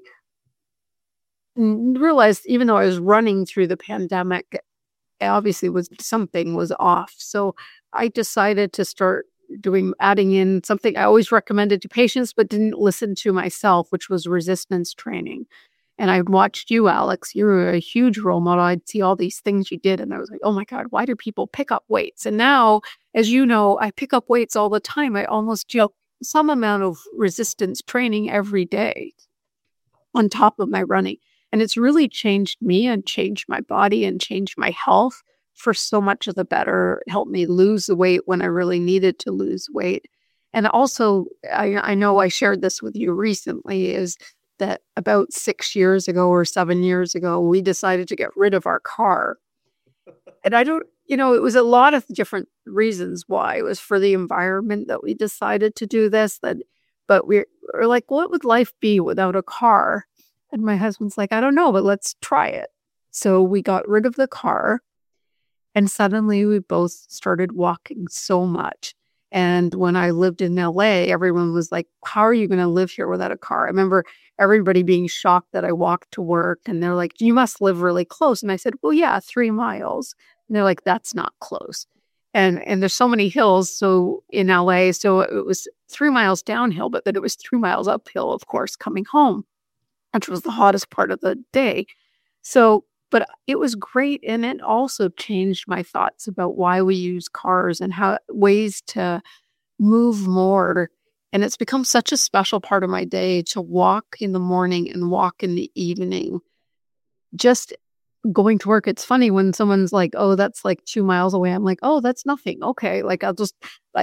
realized, even though I was running through the pandemic, obviously something was off. So I decided to start adding in something I always recommended to patients but didn't listen to myself, which was resistance training. And I watched you, Alex. You were a huge role model. I'd see all these things you did, and I was like, oh my God, why do people pick up weights? And now, as you know, I pick up weights all the time. I almost do some amount of resistance training every day on top of my running. And it's really changed me and changed my body and changed my health for so much of the better. It helped me lose the weight when I really needed to lose weight. And also, I know I shared this with you recently, is that about 6 years ago or 7 years ago, we decided to get rid of our car. And it was a lot of different reasons why. It was for the environment that we decided to do this. But we're like, what would life be without a car? And my husband's like, I don't know, but let's try it. So we got rid of the car, and suddenly we both started walking so much. And when I lived in LA, everyone was like, how are you going to live here without a car? I remember everybody being shocked that I walked to work, and they're like, you must live really close. And I said, well, yeah, 3 miles. And they're like, that's not close. And there's so many hills. So in LA, so it was 3 miles downhill, but then it was 3 miles uphill, of course, coming home, which was the hottest part of the day. So, but it was great. And it also changed my thoughts about why we use cars and how ways to move more. And it's become such a special part of my day to walk in the morning and walk in the evening. Just going to work. It's funny when someone's like, oh, that's like 2 miles away. I'm like, oh, that's nothing. Okay. Like I'll just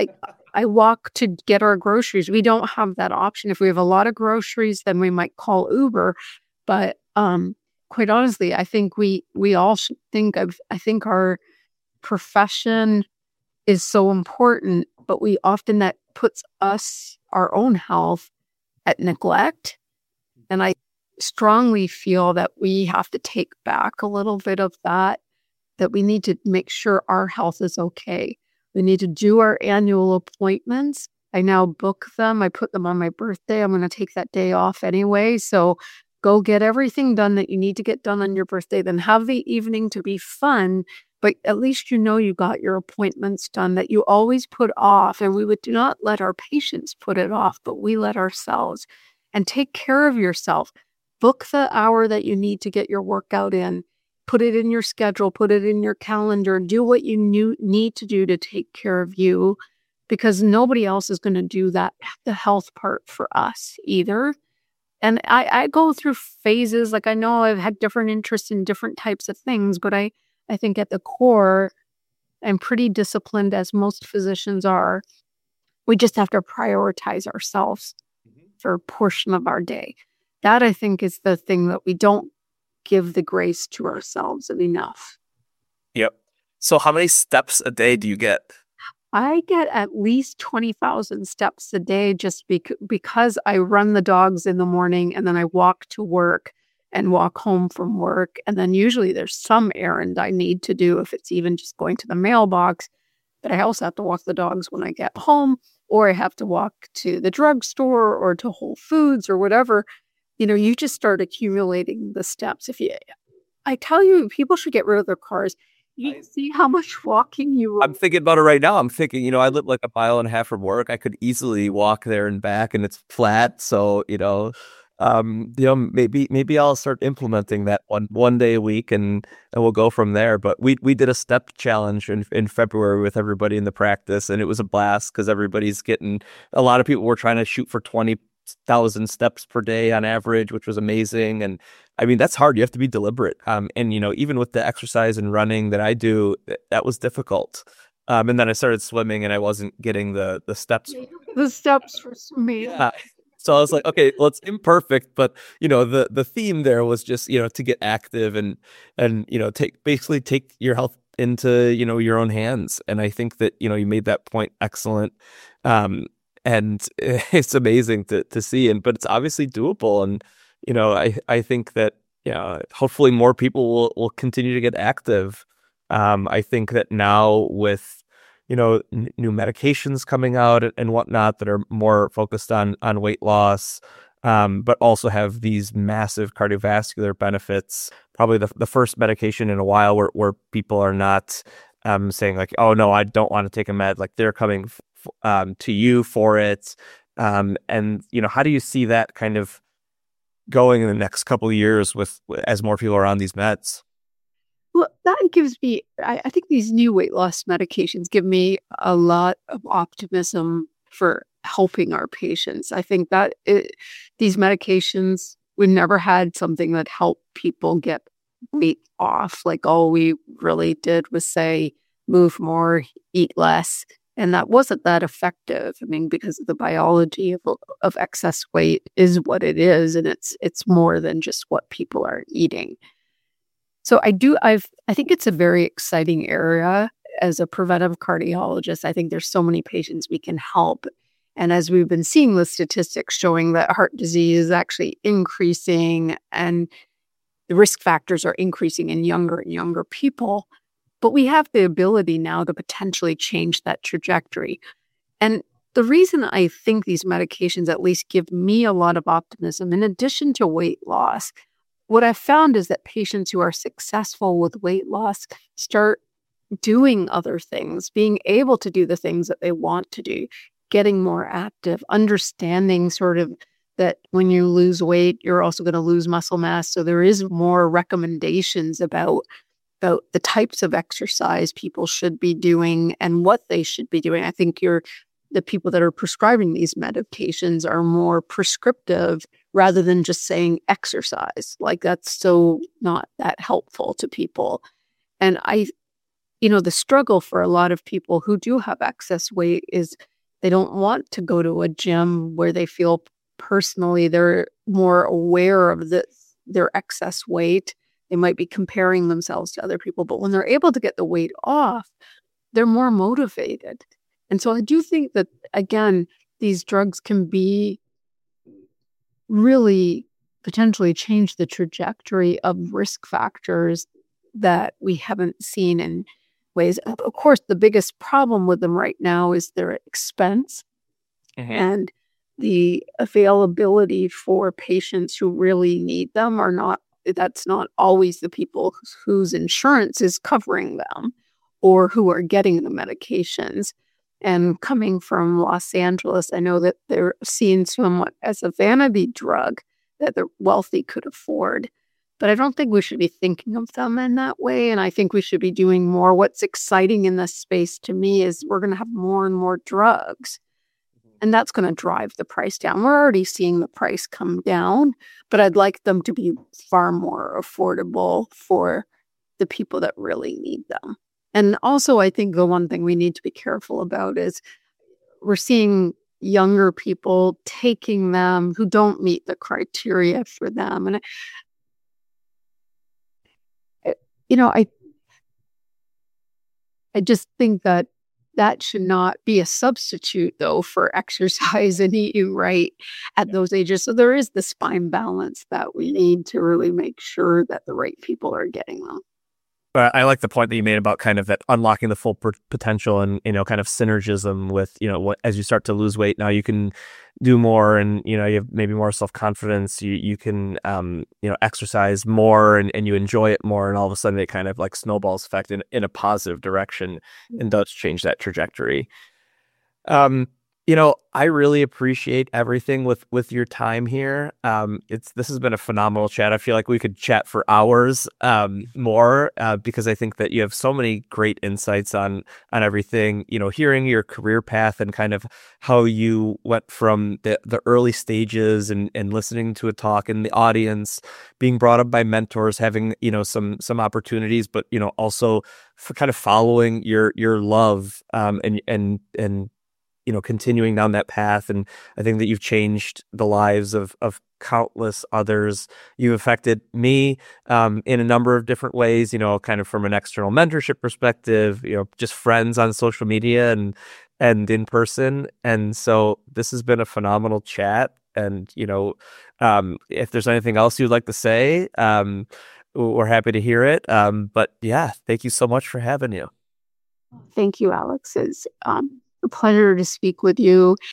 I walk to get our groceries. We don't have that option. If we have a lot of groceries, then we might call Uber. But quite honestly, I think we all should think of, I think our profession is so important, but we often that puts us, our own health at neglect. And I strongly feel that we have to take back a little bit of that we need to make sure our health is okay. We need to do our annual appointments. I now book them. I put them on my birthday. I'm going to take that day off anyway. So go get everything done that you need to get done on your birthday. Then have the evening to be fun. But at least you know you got your appointments done that you always put off. And we would not let our patients put it off, but we let ourselves. And take care of yourself. Book the hour that you need to get your workout in. Put it in your schedule. Put it in your calendar. Do what you need to do to take care of you, because nobody else is going to do that, the health part for us either. And I go through phases. Like I know I've had different interests in different types of things, but I think at the core, I'm pretty disciplined, as most physicians are. We just have to prioritize ourselves for a portion of our day. That, I think, is the thing that we don't give the grace to ourselves enough. Yep. So how many steps a day do you get? I get at least 20,000 steps a day just because I run the dogs in the morning and then I walk to work and walk home from work. And then usually there's some errand I need to do, if it's even just going to the mailbox. But I also have to walk the dogs when I get home, or I have to walk to the drugstore or to Whole Foods or whatever. You just start accumulating the steps. I tell you, people should get rid of their cars. You see how much walking you I'm thinking about it right now. I'm thinking, I live like a mile and a half from work. I could easily walk there and back, and it's flat. So, maybe I'll start implementing that one day a week, and we'll go from there. But we did a step challenge in February with everybody in the practice, and it was a blast because a lot of people were trying to shoot for 20,000 steps per day on average, which was amazing. And I mean, that's hard. You have to be deliberate. And even with the exercise and running that I do, that was difficult. And then I started swimming, and I wasn't getting the steps. The steps for swimming. Yeah. So I was like, okay, well, it's imperfect, but the theme there was just to get active and take your health into your own hands. And I think that you made that point excellent. And it's amazing to see, but it's obviously doable. And I think that hopefully more people will continue to get active. I think that now with new medications coming out and whatnot that are more focused on weight loss, but also have these massive cardiovascular benefits. Probably the first medication in a while where people are not saying like, oh no, I don't want to take a med. Like they're coming to you for it. And how do you see that kind of going in the next couple of years as more people are on these meds? Well, that gives me, I think these new weight loss medications give me a lot of optimism for helping our patients. I think that these medications, we've never had something that helped people get weight off. Like all we really did was say, move more, eat less. And that wasn't that effective. I mean, because the biology of excess weight is what it is. And it's more than just what people are eating. So I think it's a very exciting area as a preventive cardiologist. I think there's so many patients we can help. And as we've been seeing the statistics showing that heart disease is actually increasing and the risk factors are increasing in younger and younger people, but we have the ability now to potentially change that trajectory. And the reason I think these medications at least give me a lot of optimism, in addition to weight loss, what I've found is that patients who are successful with weight loss start doing other things, being able to do the things that they want to do, getting more active, understanding sort of that when you lose weight, you're also going to lose muscle mass. So there is more recommendations about the types of exercise people should be doing and what they should be doing. I think the people that are prescribing these medications are more prescriptive rather than just saying exercise. Like that's so not that helpful to people. And the struggle for a lot of people who do have excess weight is they don't want to go to a gym where they feel personally they're more aware of their excess weight. They might be comparing themselves to other people, but when they're able to get the weight off, they're more motivated. And so I do think that, again, these drugs can be really potentially change the trajectory of risk factors that we haven't seen in ways. Of course, the biggest problem with them right now is their expense and the availability for patients who really need them that's not always the people whose insurance is covering them or who are getting the medications. And coming from Los Angeles, I know that they're seen somewhat as a vanity drug that the wealthy could afford. But I don't think we should be thinking of them in that way. And I think we should be doing more. What's exciting in this space to me is we're going to have more and more drugs. And that's going to drive the price down. We're already seeing the price come down, but I'd like them to be far more affordable for the people that really need them. And also, I think the one thing we need to be careful about is we're seeing younger people taking them who don't meet the criteria for them. And, I just think that should not be a substitute, though, for exercise and eating right at those ages. So there is this fine balance that we need to really make sure that the right people are getting them. But I like the point that you made about kind of that unlocking the full potential and, kind of synergism with, as you start to lose weight, now you can do more and, you have maybe more self-confidence. You can, exercise more and you enjoy it more. And all of a sudden it kind of like snowballs effect in a positive direction and does change that trajectory. I really appreciate everything with your time here. This has been a phenomenal chat. I feel like we could chat for hours more because I think that you have so many great insights on everything. Hearing your career path and kind of how you went from the early stages and listening to a talk in the audience, being brought up by mentors, having some opportunities, but also for kind of following your love and continuing down that path. And I think that you've changed the lives of countless others. You've affected me in a number of different ways, kind of from an external mentorship perspective, just friends on social media and in person. And so this has been a phenomenal chat. And, if there's anything else you'd like to say, we're happy to hear it. But yeah, thank you so much for having you. Thank you, Alex. It's a pleasure to speak with you.